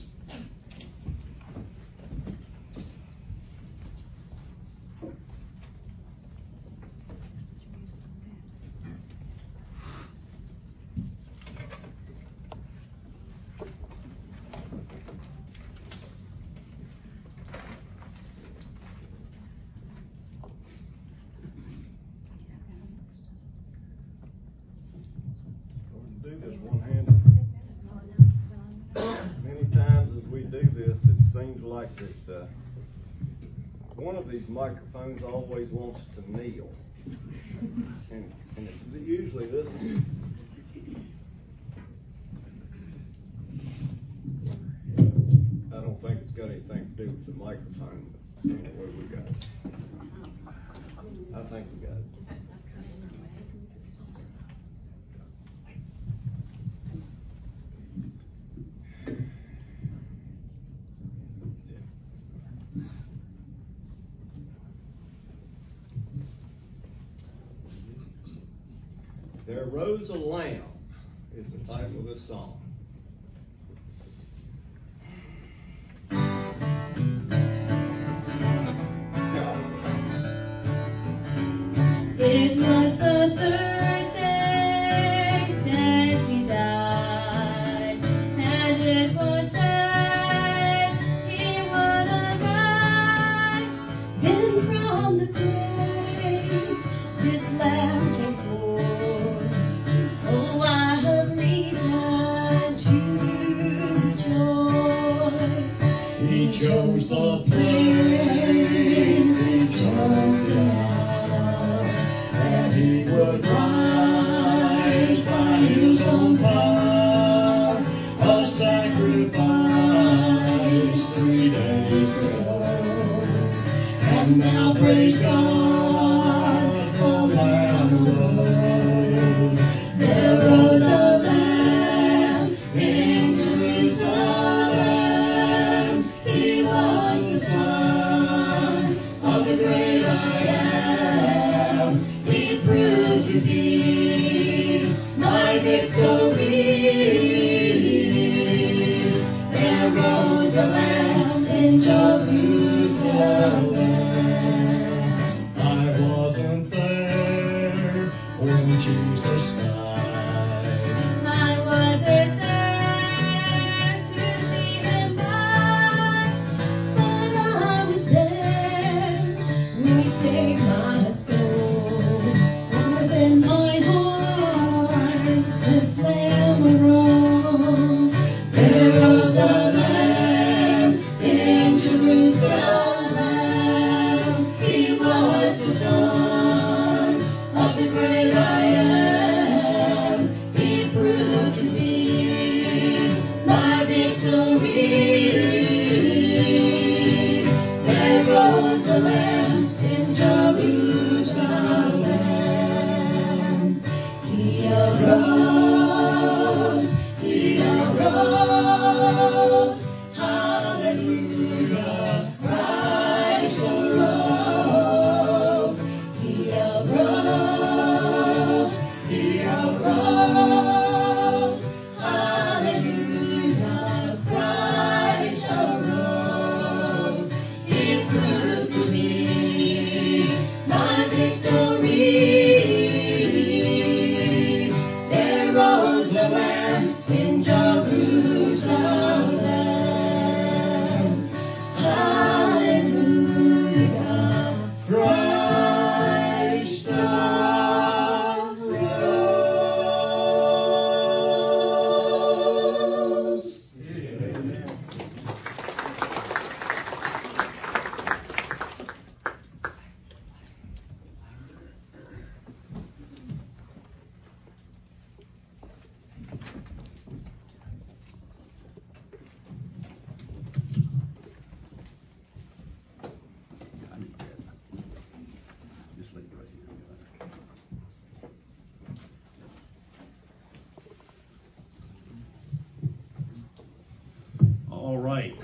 Like that, uh, one of these microphones always wants to kneel, and, and it's usually this one. I don't think it's got anything to do with the microphone, but anyway, we got it. I think we got it. There Rose a Lamb is the title of this song. It was the third day that he died, and it was said he would arise. Then from the grave this lamb came forth. Oh, what a reason to rejoice! He chose the place, he chose the hour, and he would rise by his own power, a sacrifice three days ago. And now praise God, the Lamb rose. There rose a Lamb in Jerusalem. He was the Son of the great I Am. He proved to be my victory. There rose a Lamb in Jerusalem. I wasn't there when Jesus died. I wasn't there to see him die, but I was there when he saved my soul. Within my heart, this Lamb arose. There rose a Lamb in Jerusalem. He was the Son of the great I Am. He proved to be my victory. There rose a Lamb in Jerusalem. He arose, he arose, hallelujah, Christ arose. He arose, he arose, hallelujah, Christ arose. He proved to be my victory. There rose a Lamb in Jerusalem. Hallelujah, Christ arose. Just leave it right here. All right.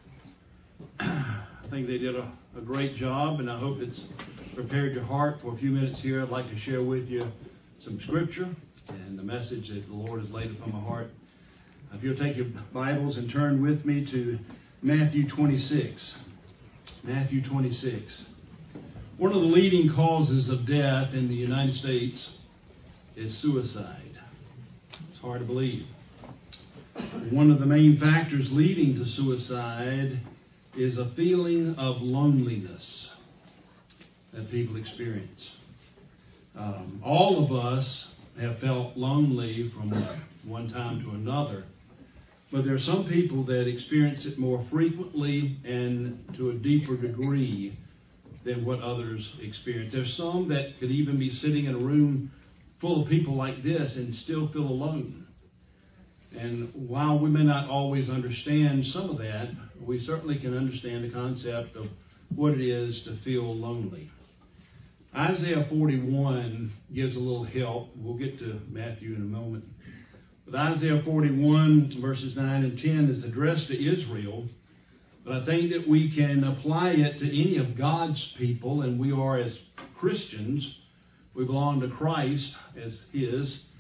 I think they did a, a great job, and I hope it's prepared your heart. For a few minutes here, I'd like to share with you some scripture and the message that the Lord has laid upon my heart. If you'll take your Bibles and turn with me to Matthew twenty-six. Matthew twenty-six. One of the leading causes of death in the United States is suicide. It's hard to believe. One of the main factors leading to suicide is a feeling of loneliness that people experience. Um, all of us have felt lonely from one time to another, but there are some people that experience it more frequently and to a deeper degree than what others experience. There's some that could even be sitting in a room full of people like this and still feel alone. And while we may not always understand some of that, we certainly can understand the concept of what it is to feel lonely. Isaiah forty-one gives a little help. We'll get to Matthew in a moment. But Isaiah forty-one, verses nine and ten is addressed to Israel. But I think that we can apply it to any of God's people, and we are, as Christians, we belong to Christ as His.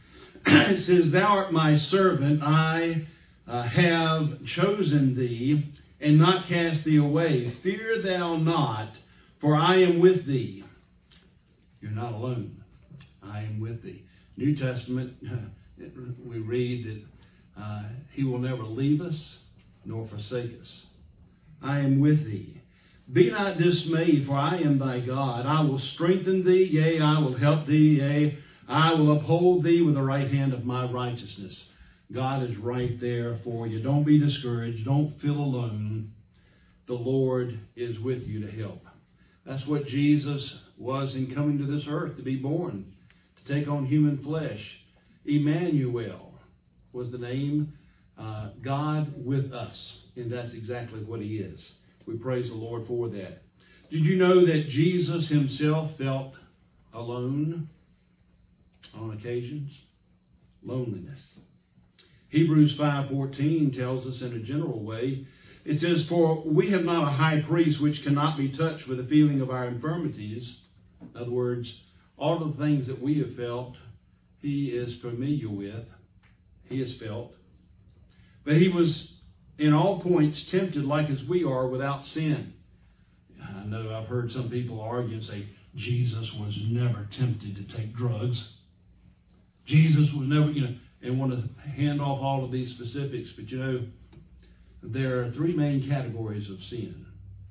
it says, Thou art my servant, I uh, have chosen thee, and not cast thee away. Fear thou not, for I am with thee. You're not alone. I am with thee. New Testament, we read that uh, he will never leave us nor forsake us. I am with thee. Be not dismayed, for I am thy God. I will strengthen thee, yea, I will help thee, yea, I will uphold thee with the right hand of my righteousness. God is right there for you. Don't be discouraged. Don't feel alone. The Lord is with you to help. That's what Jesus was in coming to this earth, to be born, to take on human flesh. Emmanuel was the name, uh, God with us. And that's exactly what he is. We praise the Lord for that. Did you know that Jesus himself felt alone on occasions? Loneliness. Hebrews five fourteen tells us in a general way, it says, For we have not a high priest which cannot be touched with the feeling of our infirmities. In other words, all of the things that we have felt, he is familiar with. He has felt. But he was in all points tempted like as we are without sin. I know I've heard some people argue and say, Jesus was never tempted to take drugs. Jesus was never, you know, and want to hand off all of these specifics. But you know, there are three main categories of sin.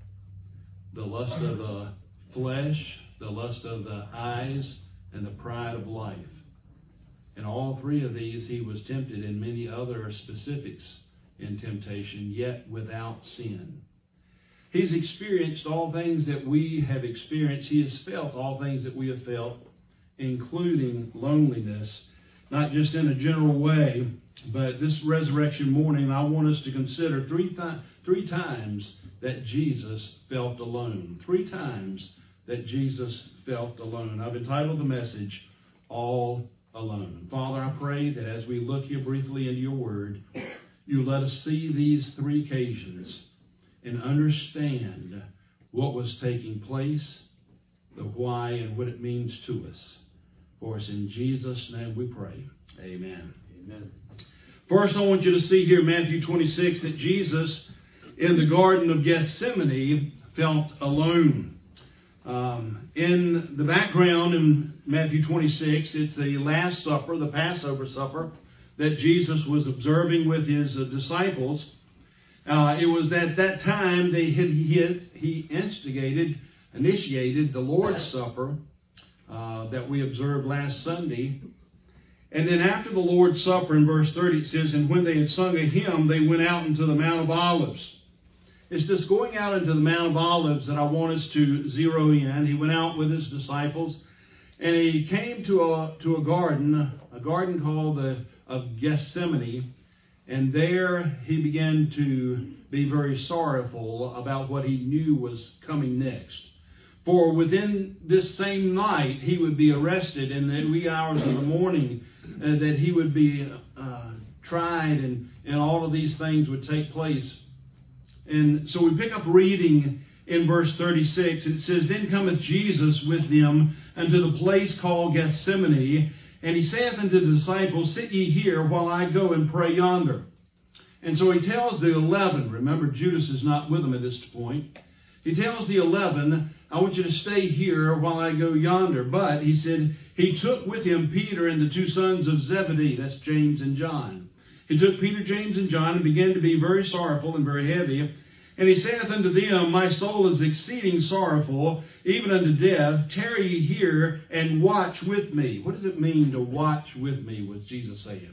The lust of the flesh, the lust of the eyes, and the pride of life. And all three of these he was tempted in many other specifics in temptation, yet without sin. He's experienced all things that we have experienced. He has felt all things that we have felt, including loneliness, not just in a general way, but this resurrection morning, I want us to consider three, th- three times that Jesus felt alone. Three times that Jesus felt alone. I've entitled the message, All Alone. Father, I pray that as we look here briefly into your word, you let us see these three occasions and understand what was taking place, the why, and what it means to us. For us in Jesus' name we pray. Amen. Amen. First, I want you to see here Matthew twenty-six that Jesus in the Garden of Gethsemane felt alone. Um, in the background in Matthew twenty-six, it's the Last Supper, the Passover supper, that Jesus was observing with his uh, disciples. Uh, it was at that time they had, he, had, he instigated, initiated the Lord's Supper uh, that we observed last Sunday. And then after the Lord's Supper, in verse thirty, it says, And when they had sung a hymn, they went out into the Mount of Olives. It's this going out into the Mount of Olives that I want us to zero in. He went out with his disciples, and he came to a to a garden, a garden called the of Gethsemane, and there he began to be very sorrowful about what he knew was coming next. For within this same night he would be arrested, in the wee hours of the morning uh, that he would be uh, tried, and, and all of these things would take place. And so we pick up reading in verse thirty-six. It says, Then cometh Jesus with them unto the place called Gethsemane, and he saith unto the disciples, Sit ye here while I go and pray yonder. And so he tells the eleven, remember Judas is not with them at this point. He tells the eleven, I want you to stay here while I go yonder. But, he said, he took with him Peter and the two sons of Zebedee, that's James and John. He took Peter, James, and John and began to be very sorrowful and very heavy. And he saith unto them, My soul is exceeding sorrowful, even unto death. Tarry ye here and watch with me. What does it mean to watch with me, was Jesus saying?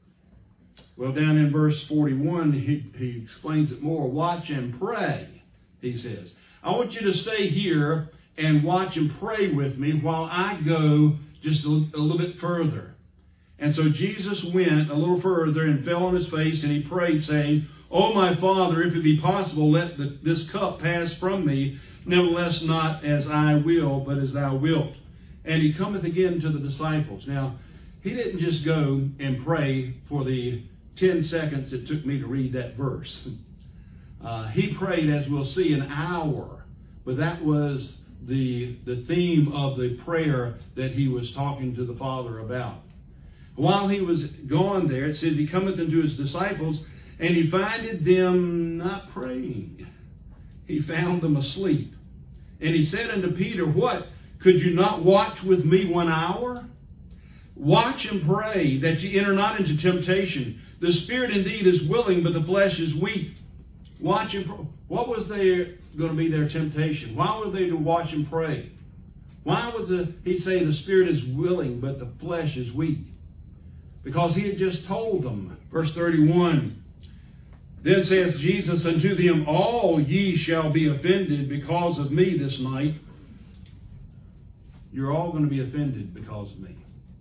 Well, down in verse forty-one, he, he explains it more. Watch and pray, he says. I want you to stay here and watch and pray with me while I go just a, a little bit further. And so Jesus went a little further and fell on his face, and he prayed, saying, O my Father, if it be possible, let the, this cup pass from me. Nevertheless, not as I will, but as thou wilt. And he cometh again to the disciples. Now, he didn't just go and pray for the ten seconds it took me to read that verse. Uh, he prayed, as we'll see, an hour. But that was the, the theme of the prayer that he was talking to the Father about. While he was gone there, it says, he cometh unto his disciples, and he findeth them not praying. He found them asleep. And he said unto Peter, what? Could you not watch with me one hour? Watch and pray that ye enter not into temptation. The spirit indeed is willing, but the flesh is weak. Watch and pray. What was their, going to be their temptation? Why were they to watch and pray? Why was the, he say the spirit is willing, but the flesh is weak? Because he had just told them. Verse thirty-one. Then saith Jesus unto them, all ye shall be offended because of me this night. You're all going to be offended because of me.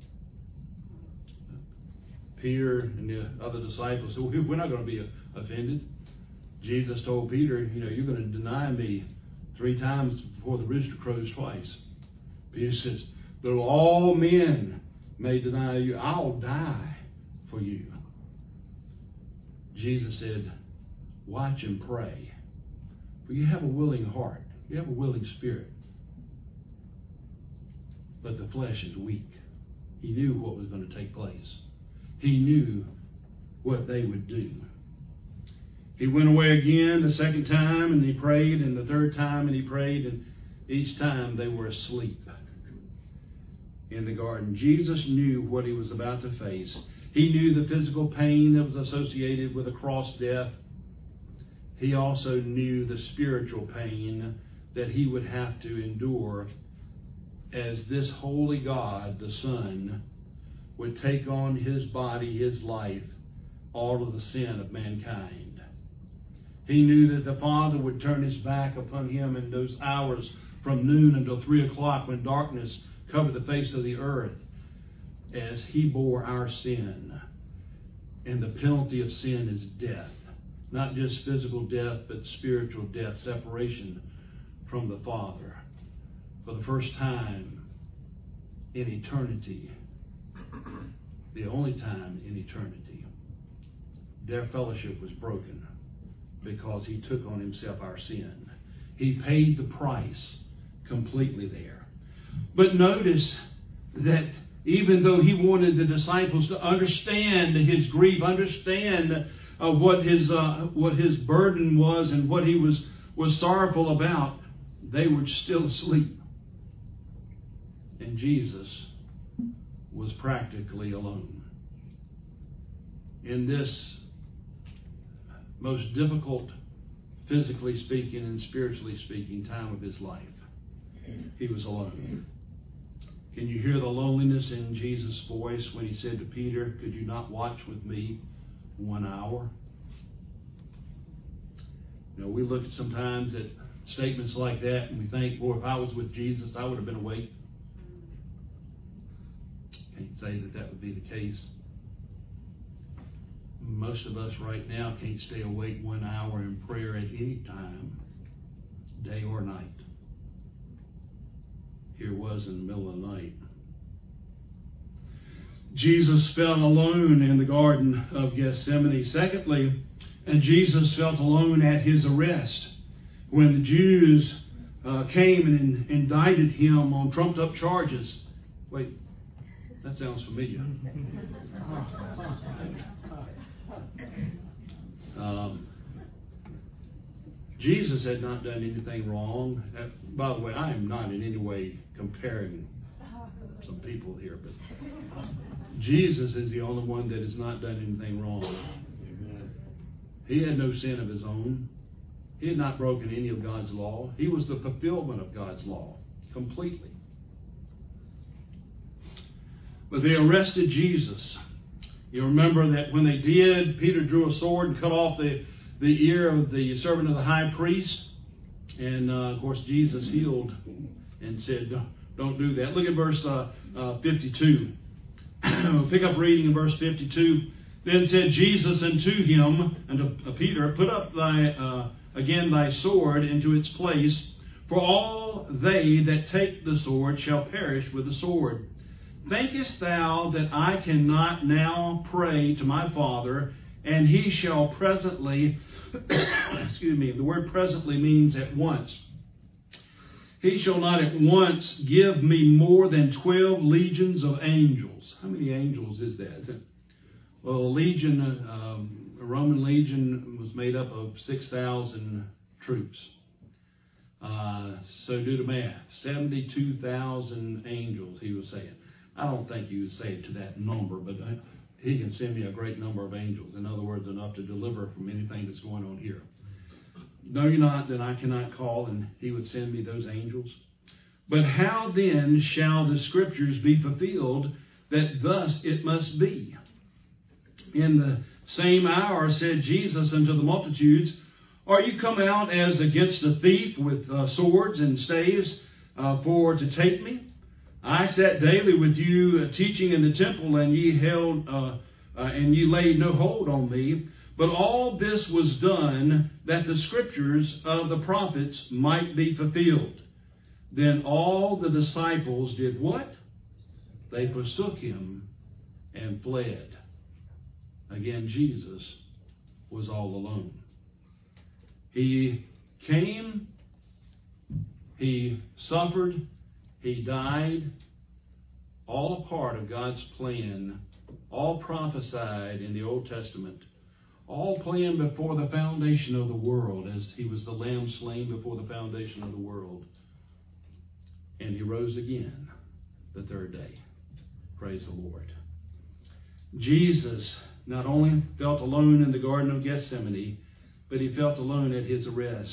Peter and the other disciples said, we're not going to be offended. Jesus told Peter, you know, you're going to deny me three times before the rooster crows twice. Peter says, though all men may deny you, I'll die for you. Jesus said, watch and pray. For you have a willing heart. You have a willing spirit. But the flesh is weak. He knew what was going to take place. He knew what they would do. He went away again the second time, and he prayed, and the third time, and he prayed, and each time they were asleep in the garden. Jesus knew what he was about to face. He knew the physical pain that was associated with a cross death. He also knew the spiritual pain that he would have to endure as this holy God, the Son, would take on his body, his life, all of the sin of mankind. He knew that the Father would turn his back upon him in those hours from noon until three o'clock when darkness covered the face of the earth, as he bore our sin. And the penalty of sin is death. Not just physical death, but spiritual death, separation from the Father. For the first time in eternity, the only time in eternity, their fellowship was broken because he took on himself our sin. He paid the price completely there. But notice that even though he wanted the disciples to understand his grief, understand uh, what his uh, what his burden was and what he was, was sorrowful about, they were still asleep. And Jesus was practically alone. In this most difficult, physically speaking and spiritually speaking, time of his life, he was alone. Can you hear the loneliness in Jesus' voice when he said to Peter, could you not watch with me one hour? You know, we look at sometimes at statements like that and we think, boy, if I was with Jesus, I would have been awake. Can't say that that would be the case. Most of us right now can't stay awake one hour in prayer at any time, day or night. Here was in the middle of the night. Jesus felt alone in the Garden of Gethsemane. Secondly, and Jesus felt alone at his arrest when the Jews uh, came and indicted him on trumped up charges. Wait, that sounds familiar. Um, Jesus had not done anything wrong. Uh, by the way, I am not in any way comparing some people here, but Jesus is the only one that has not done anything wrong. He had no sin of his own. He had not broken any of God's law. He was the fulfillment of God's law completely. But they arrested Jesus. You remember that when they did, Peter drew a sword and cut off the, the ear of the servant of the high priest. And, uh, of course, Jesus healed and said, don't do that. Look at verse uh, uh, fifty-two. We'll pick up reading in verse fifty-two. Then said Jesus unto him, and to Peter, put up thy uh, again thy sword into its place, for all they that take the sword shall perish with the sword. Thinkest thou that I cannot now pray to my Father, and he shall presently, excuse me, the word presently means at once. he shall not at once give me more than twelve legions of angels. How many angels is that? Well, a legion, um, a Roman legion was made up of six thousand troops. Uh, so do the math. seventy-two thousand angels, he was saying. I don't think he would say it to that number, but he can send me a great number of angels. In other words, enough to deliver from anything that's going on here. Know you not that I cannot call, and he would send me those angels? But how then shall the scriptures be fulfilled, that thus it must be? In the same hour said Jesus unto the multitudes, Are you come out as against a thief with uh, swords and staves uh, for to take me? I sat daily with you uh, teaching in the temple, and ye held uh, uh, and ye laid no hold on me. But all this was done that the scriptures of the prophets might be fulfilled. Then all the disciples did what? They forsook him and fled. Again, Jesus was all alone. He came, he suffered, he died, all a part of God's plan, all prophesied in the Old Testament, all planned before the foundation of the world, as he was the lamb slain before the foundation of the world. And he rose again the third day. Praise the Lord. Jesus not only felt alone in the Garden of Gethsemane, but he felt alone at his arrest.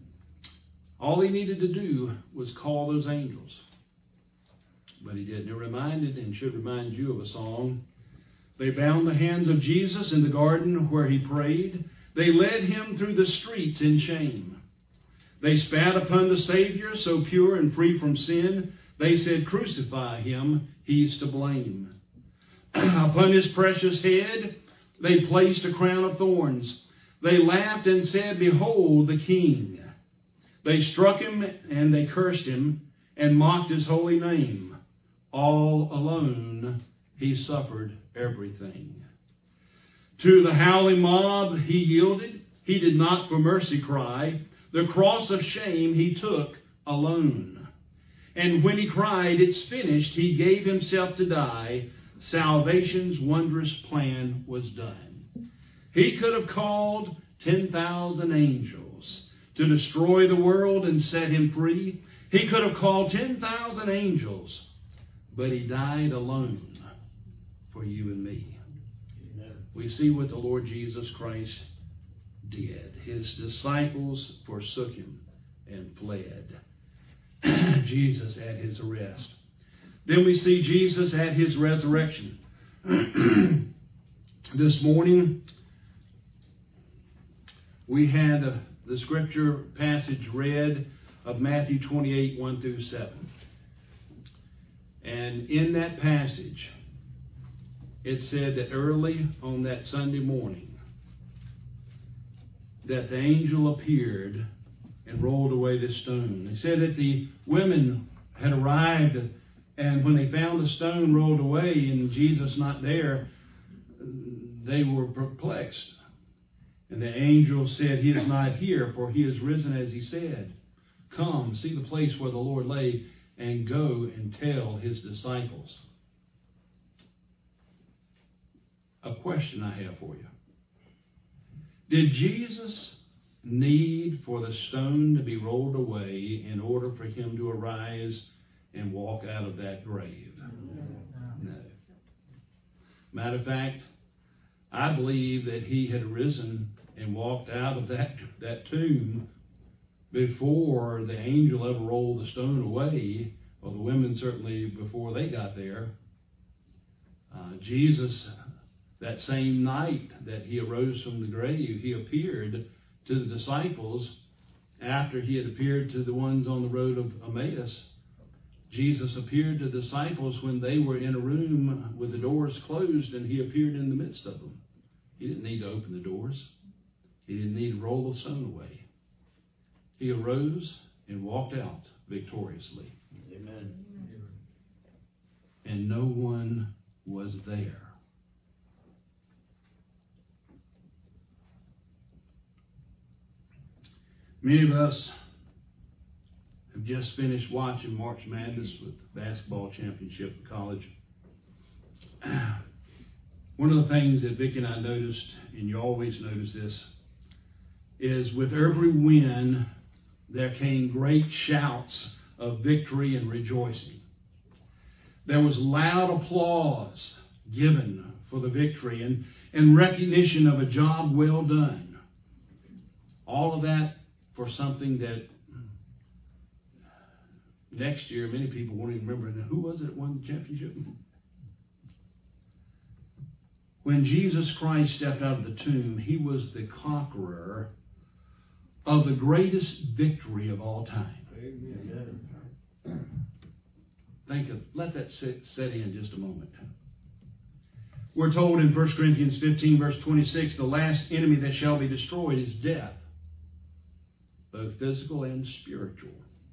All he needed to do was call those angels. But he didn't. It reminded and should remind you of a song. They bound the hands of Jesus in the garden where he prayed. They led him through the streets in shame. They spat upon the Savior, so pure and free from sin. They said, Crucify him, he's to blame. Upon his precious head, they placed a crown of thorns. They laughed and said, Behold the King. They struck him and they cursed him and mocked his holy name. All alone, he suffered everything. To the howling mob he yielded. He did not for mercy cry. The cross of shame he took alone. And when he cried, It's finished, he gave himself to die. Salvation's wondrous plan was done. He could have called ten thousand angels to destroy the world and set him free. He could have called ten thousand angels, but he died alone for you and me. Amen. We see what the Lord Jesus Christ did. His disciples forsook him and fled. Jesus at his arrest. Then we see Jesus at his resurrection. This morning, we had uh, the scripture passage read of Matthew twenty-eight, one through seven. And in that passage, it said that early on that Sunday morning, that the angel appeared and rolled away the stone. It said that the women had arrived, and when they found the stone rolled away and Jesus not there, they were perplexed. And the angel said, He is not here, for he is risen as he said. Come, see the place where the Lord lay, and go and tell his disciples. A question I have for you. Did Jesus need for the stone to be rolled away in order for him to arise and walk out of that grave? No. Matter of fact, I believe that he had risen and walked out of that, that tomb before the angel ever rolled the stone away, or the women certainly before they got there. Uh, Jesus, that same night that he arose from the grave, he appeared to the disciples after he had appeared to the ones on the road of Emmaus. Jesus appeared to the disciples when they were in a room with the doors closed, and he appeared in the midst of them. He didn't need to open the doors. He didn't need to roll the stone away. He arose and walked out victoriously. Amen. And no one was there. Many of us have just finished watching March Madness with the basketball championship at college. One of the things that Vicki and I noticed, and you always notice this, is with every win, there came great shouts of victory and rejoicing. There was loud applause given for the victory and, and recognition of a job well done. All of that for something that next year many people won't even remember. Now, who was it that won the championship? When Jesus Christ stepped out of the tomb, he was the conqueror of the greatest victory of all time. Amen. Think of, let that sit, set in just a moment. We're told in First Corinthians fifteen, verse twenty-six, the last enemy that shall be destroyed is death, both physical and spiritual.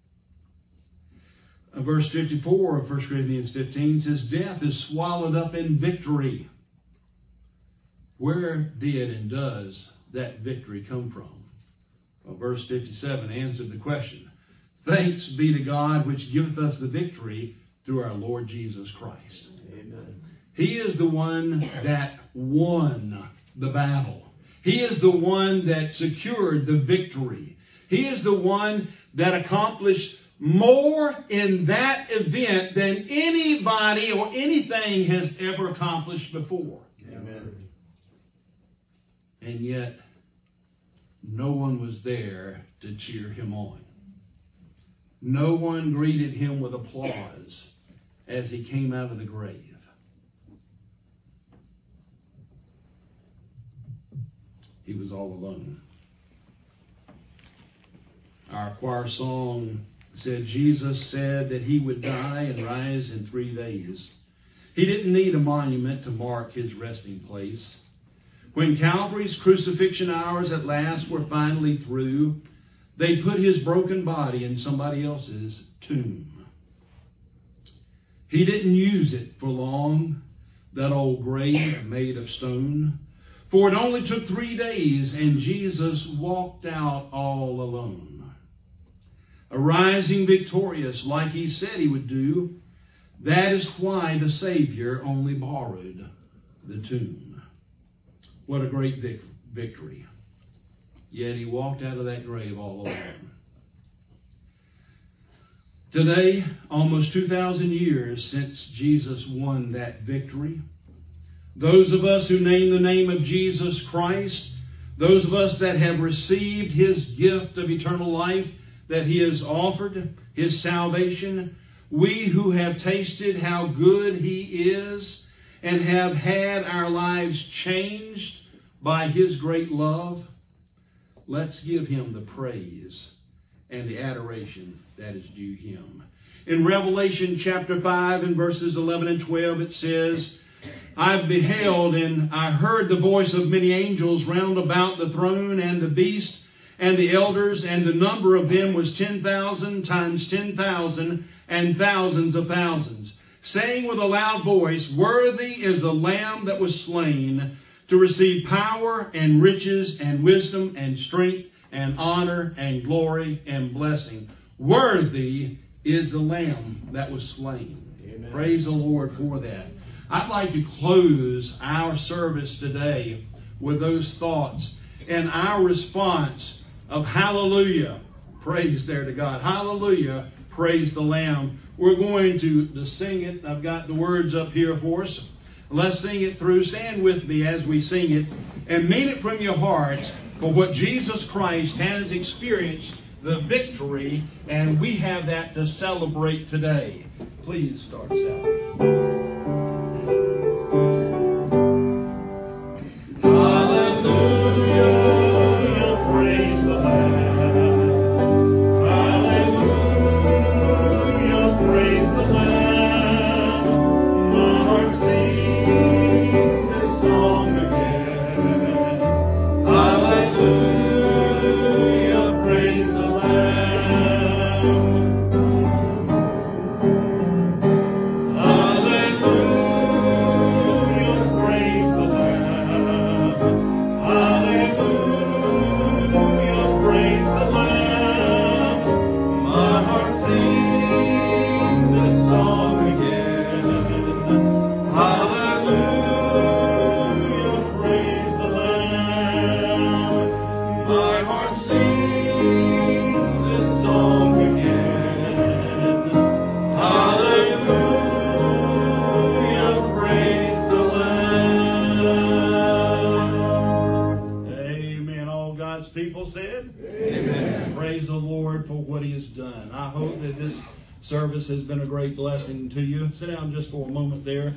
Uh, verse fifty-four of First Corinthians fifteen says, death is swallowed up in victory. Where did and does that victory come from? Well, verse fifty-seven answered the question. Thanks be to God which giveth us the victory through our Lord Jesus Christ. Amen. He is the one that won the battle. He is the one that secured the victory. He is the one that accomplished more in that event than anybody or anything has ever accomplished before. Amen. And yet, no one was there to cheer him on. No one greeted him with applause as he came out of the grave. He was all alone. Our choir song said, Jesus said that he would die and rise in three days. He didn't need a monument to mark his resting place. When Calvary's crucifixion hours at last were finally through, they put his broken body in somebody else's tomb. He didn't use it for long, that old grave made of stone. For it only took three days, and Jesus walked out all alone. Arising victorious, like he said he would do, that is why the Savior only borrowed the tomb. What a great vic- victory. Yet he walked out of that grave all alone. Today, almost two thousand years since Jesus won that victory, those of us who name the name of Jesus Christ, those of us that have received his gift of eternal life that he has offered, his salvation, we who have tasted how good he is and have had our lives changed by his great love, let's give him the praise and the adoration that is due him. In Revelation chapter five and verses eleven and twelve it says, I beheld and I heard the voice of many angels round about the throne and the beast and the elders, and the number of them was ten thousand times ten thousand and thousands of thousands, saying with a loud voice, Worthy is the Lamb that was slain to receive power and riches and wisdom and strength and honor and glory and blessing. Worthy is the Lamb that was slain. Amen. Praise the Lord for that. I'd like to close our service today with those thoughts and our response of hallelujah. Praise there to God. Hallelujah. Praise the Lamb. We're going to, to sing it. I've got the words up here for us. Let's sing it through. Stand with me as we sing it and mean it from your hearts for what Jesus Christ has experienced, the victory, and we have that to celebrate today. Please start us out. Praise heart sings this song again. Hallelujah, praise the Lamb. Amen. All God's people said? Amen. Praise the Lord for what He has done. I hope that this service has been a great blessing to you. Sit down just for a moment there.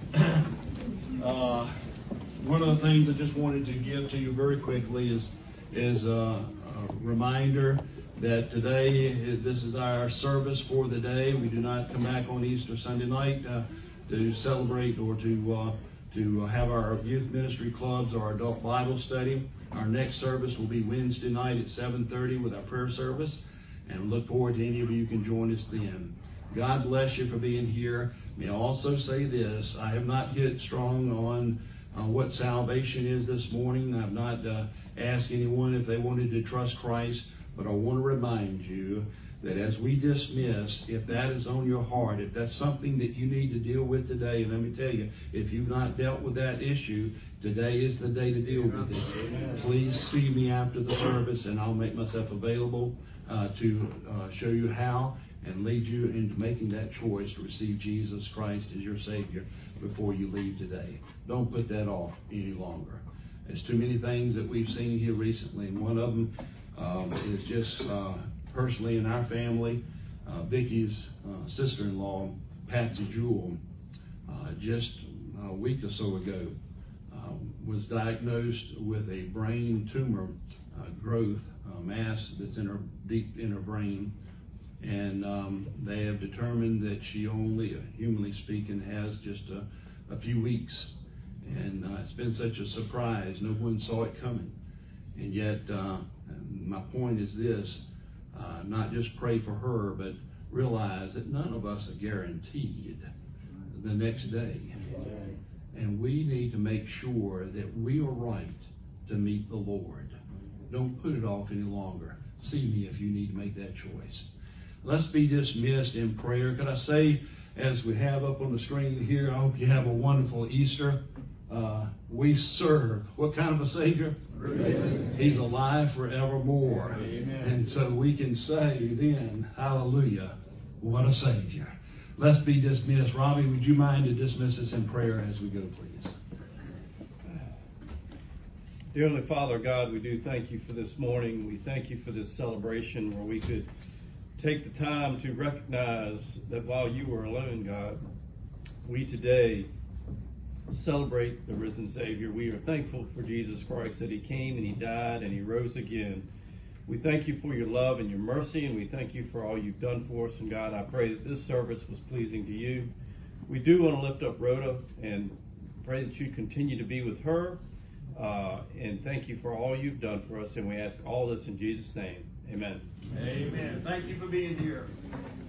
uh, one of the things I just wanted to give to you very quickly is is uh, a reminder that today, this is our service for the day. We do not come back on Easter Sunday night uh, to celebrate or to uh, to have our youth ministry clubs or our adult Bible study. Our next service will be Wednesday night at seven thirty with our prayer service, and look forward to any of you who can join us then. God bless you for being here. May I also say this: I have not hit strong on uh, what salvation is this morning. I've not uh, asked anyone if they wanted to trust Christ, but I want to remind you that as we dismiss, if that is on your heart, if that's something that you need to deal with today, and let me tell you, if you've not dealt with that issue, today is the day to deal with it. Please see me after the service, and I'll make myself available uh, to uh, show you how and lead you into making that choice to receive Jesus Christ as your Savior before you leave today. Don't put that off any longer. There's too many things that we've seen here recently, and one of them um, is just uh, personally in our family, uh, Vicky's uh, sister-in-law, Patsy Jewell, uh, just a week or so ago, uh, was diagnosed with a brain tumor uh, growth uh, mass that's in her deep in her brain, and um, they have determined that she only, humanly speaking, has just a, a few weeks. And uh, it's been such a surprise. No one saw it coming. And yet, uh, my point is this, uh, not just pray for her, but realize that none of us are guaranteed the next day. And we need to make sure that we are right to meet the Lord. Don't put it off any longer. See me if you need to make that choice. Let's be dismissed in prayer. Could I say, as we have up on the screen here, I hope you have a wonderful Easter. Uh, we serve what kind of a Savior? Amen. He's alive forevermore. Amen. And so we can say then, hallelujah, what a Savior. Let's be dismissed. Robbie, would you mind to dismiss us in prayer as we go, please? Dear Heavenly Father, God, we do thank you for this morning. We thank you for this celebration where we could take the time to recognize that while you were alone, God, we today celebrate the risen Savior. We are thankful for Jesus Christ, that He came and He died and He rose again. We thank you for your love and your mercy, and we thank you for all you've done for us. And God, I pray that this service was pleasing to you. We do want to lift up Rhoda and pray that you continue to be with her. Uh, and thank you for all you've done for us. And we ask all this in Jesus' name. Amen. Amen. Thank you for being here.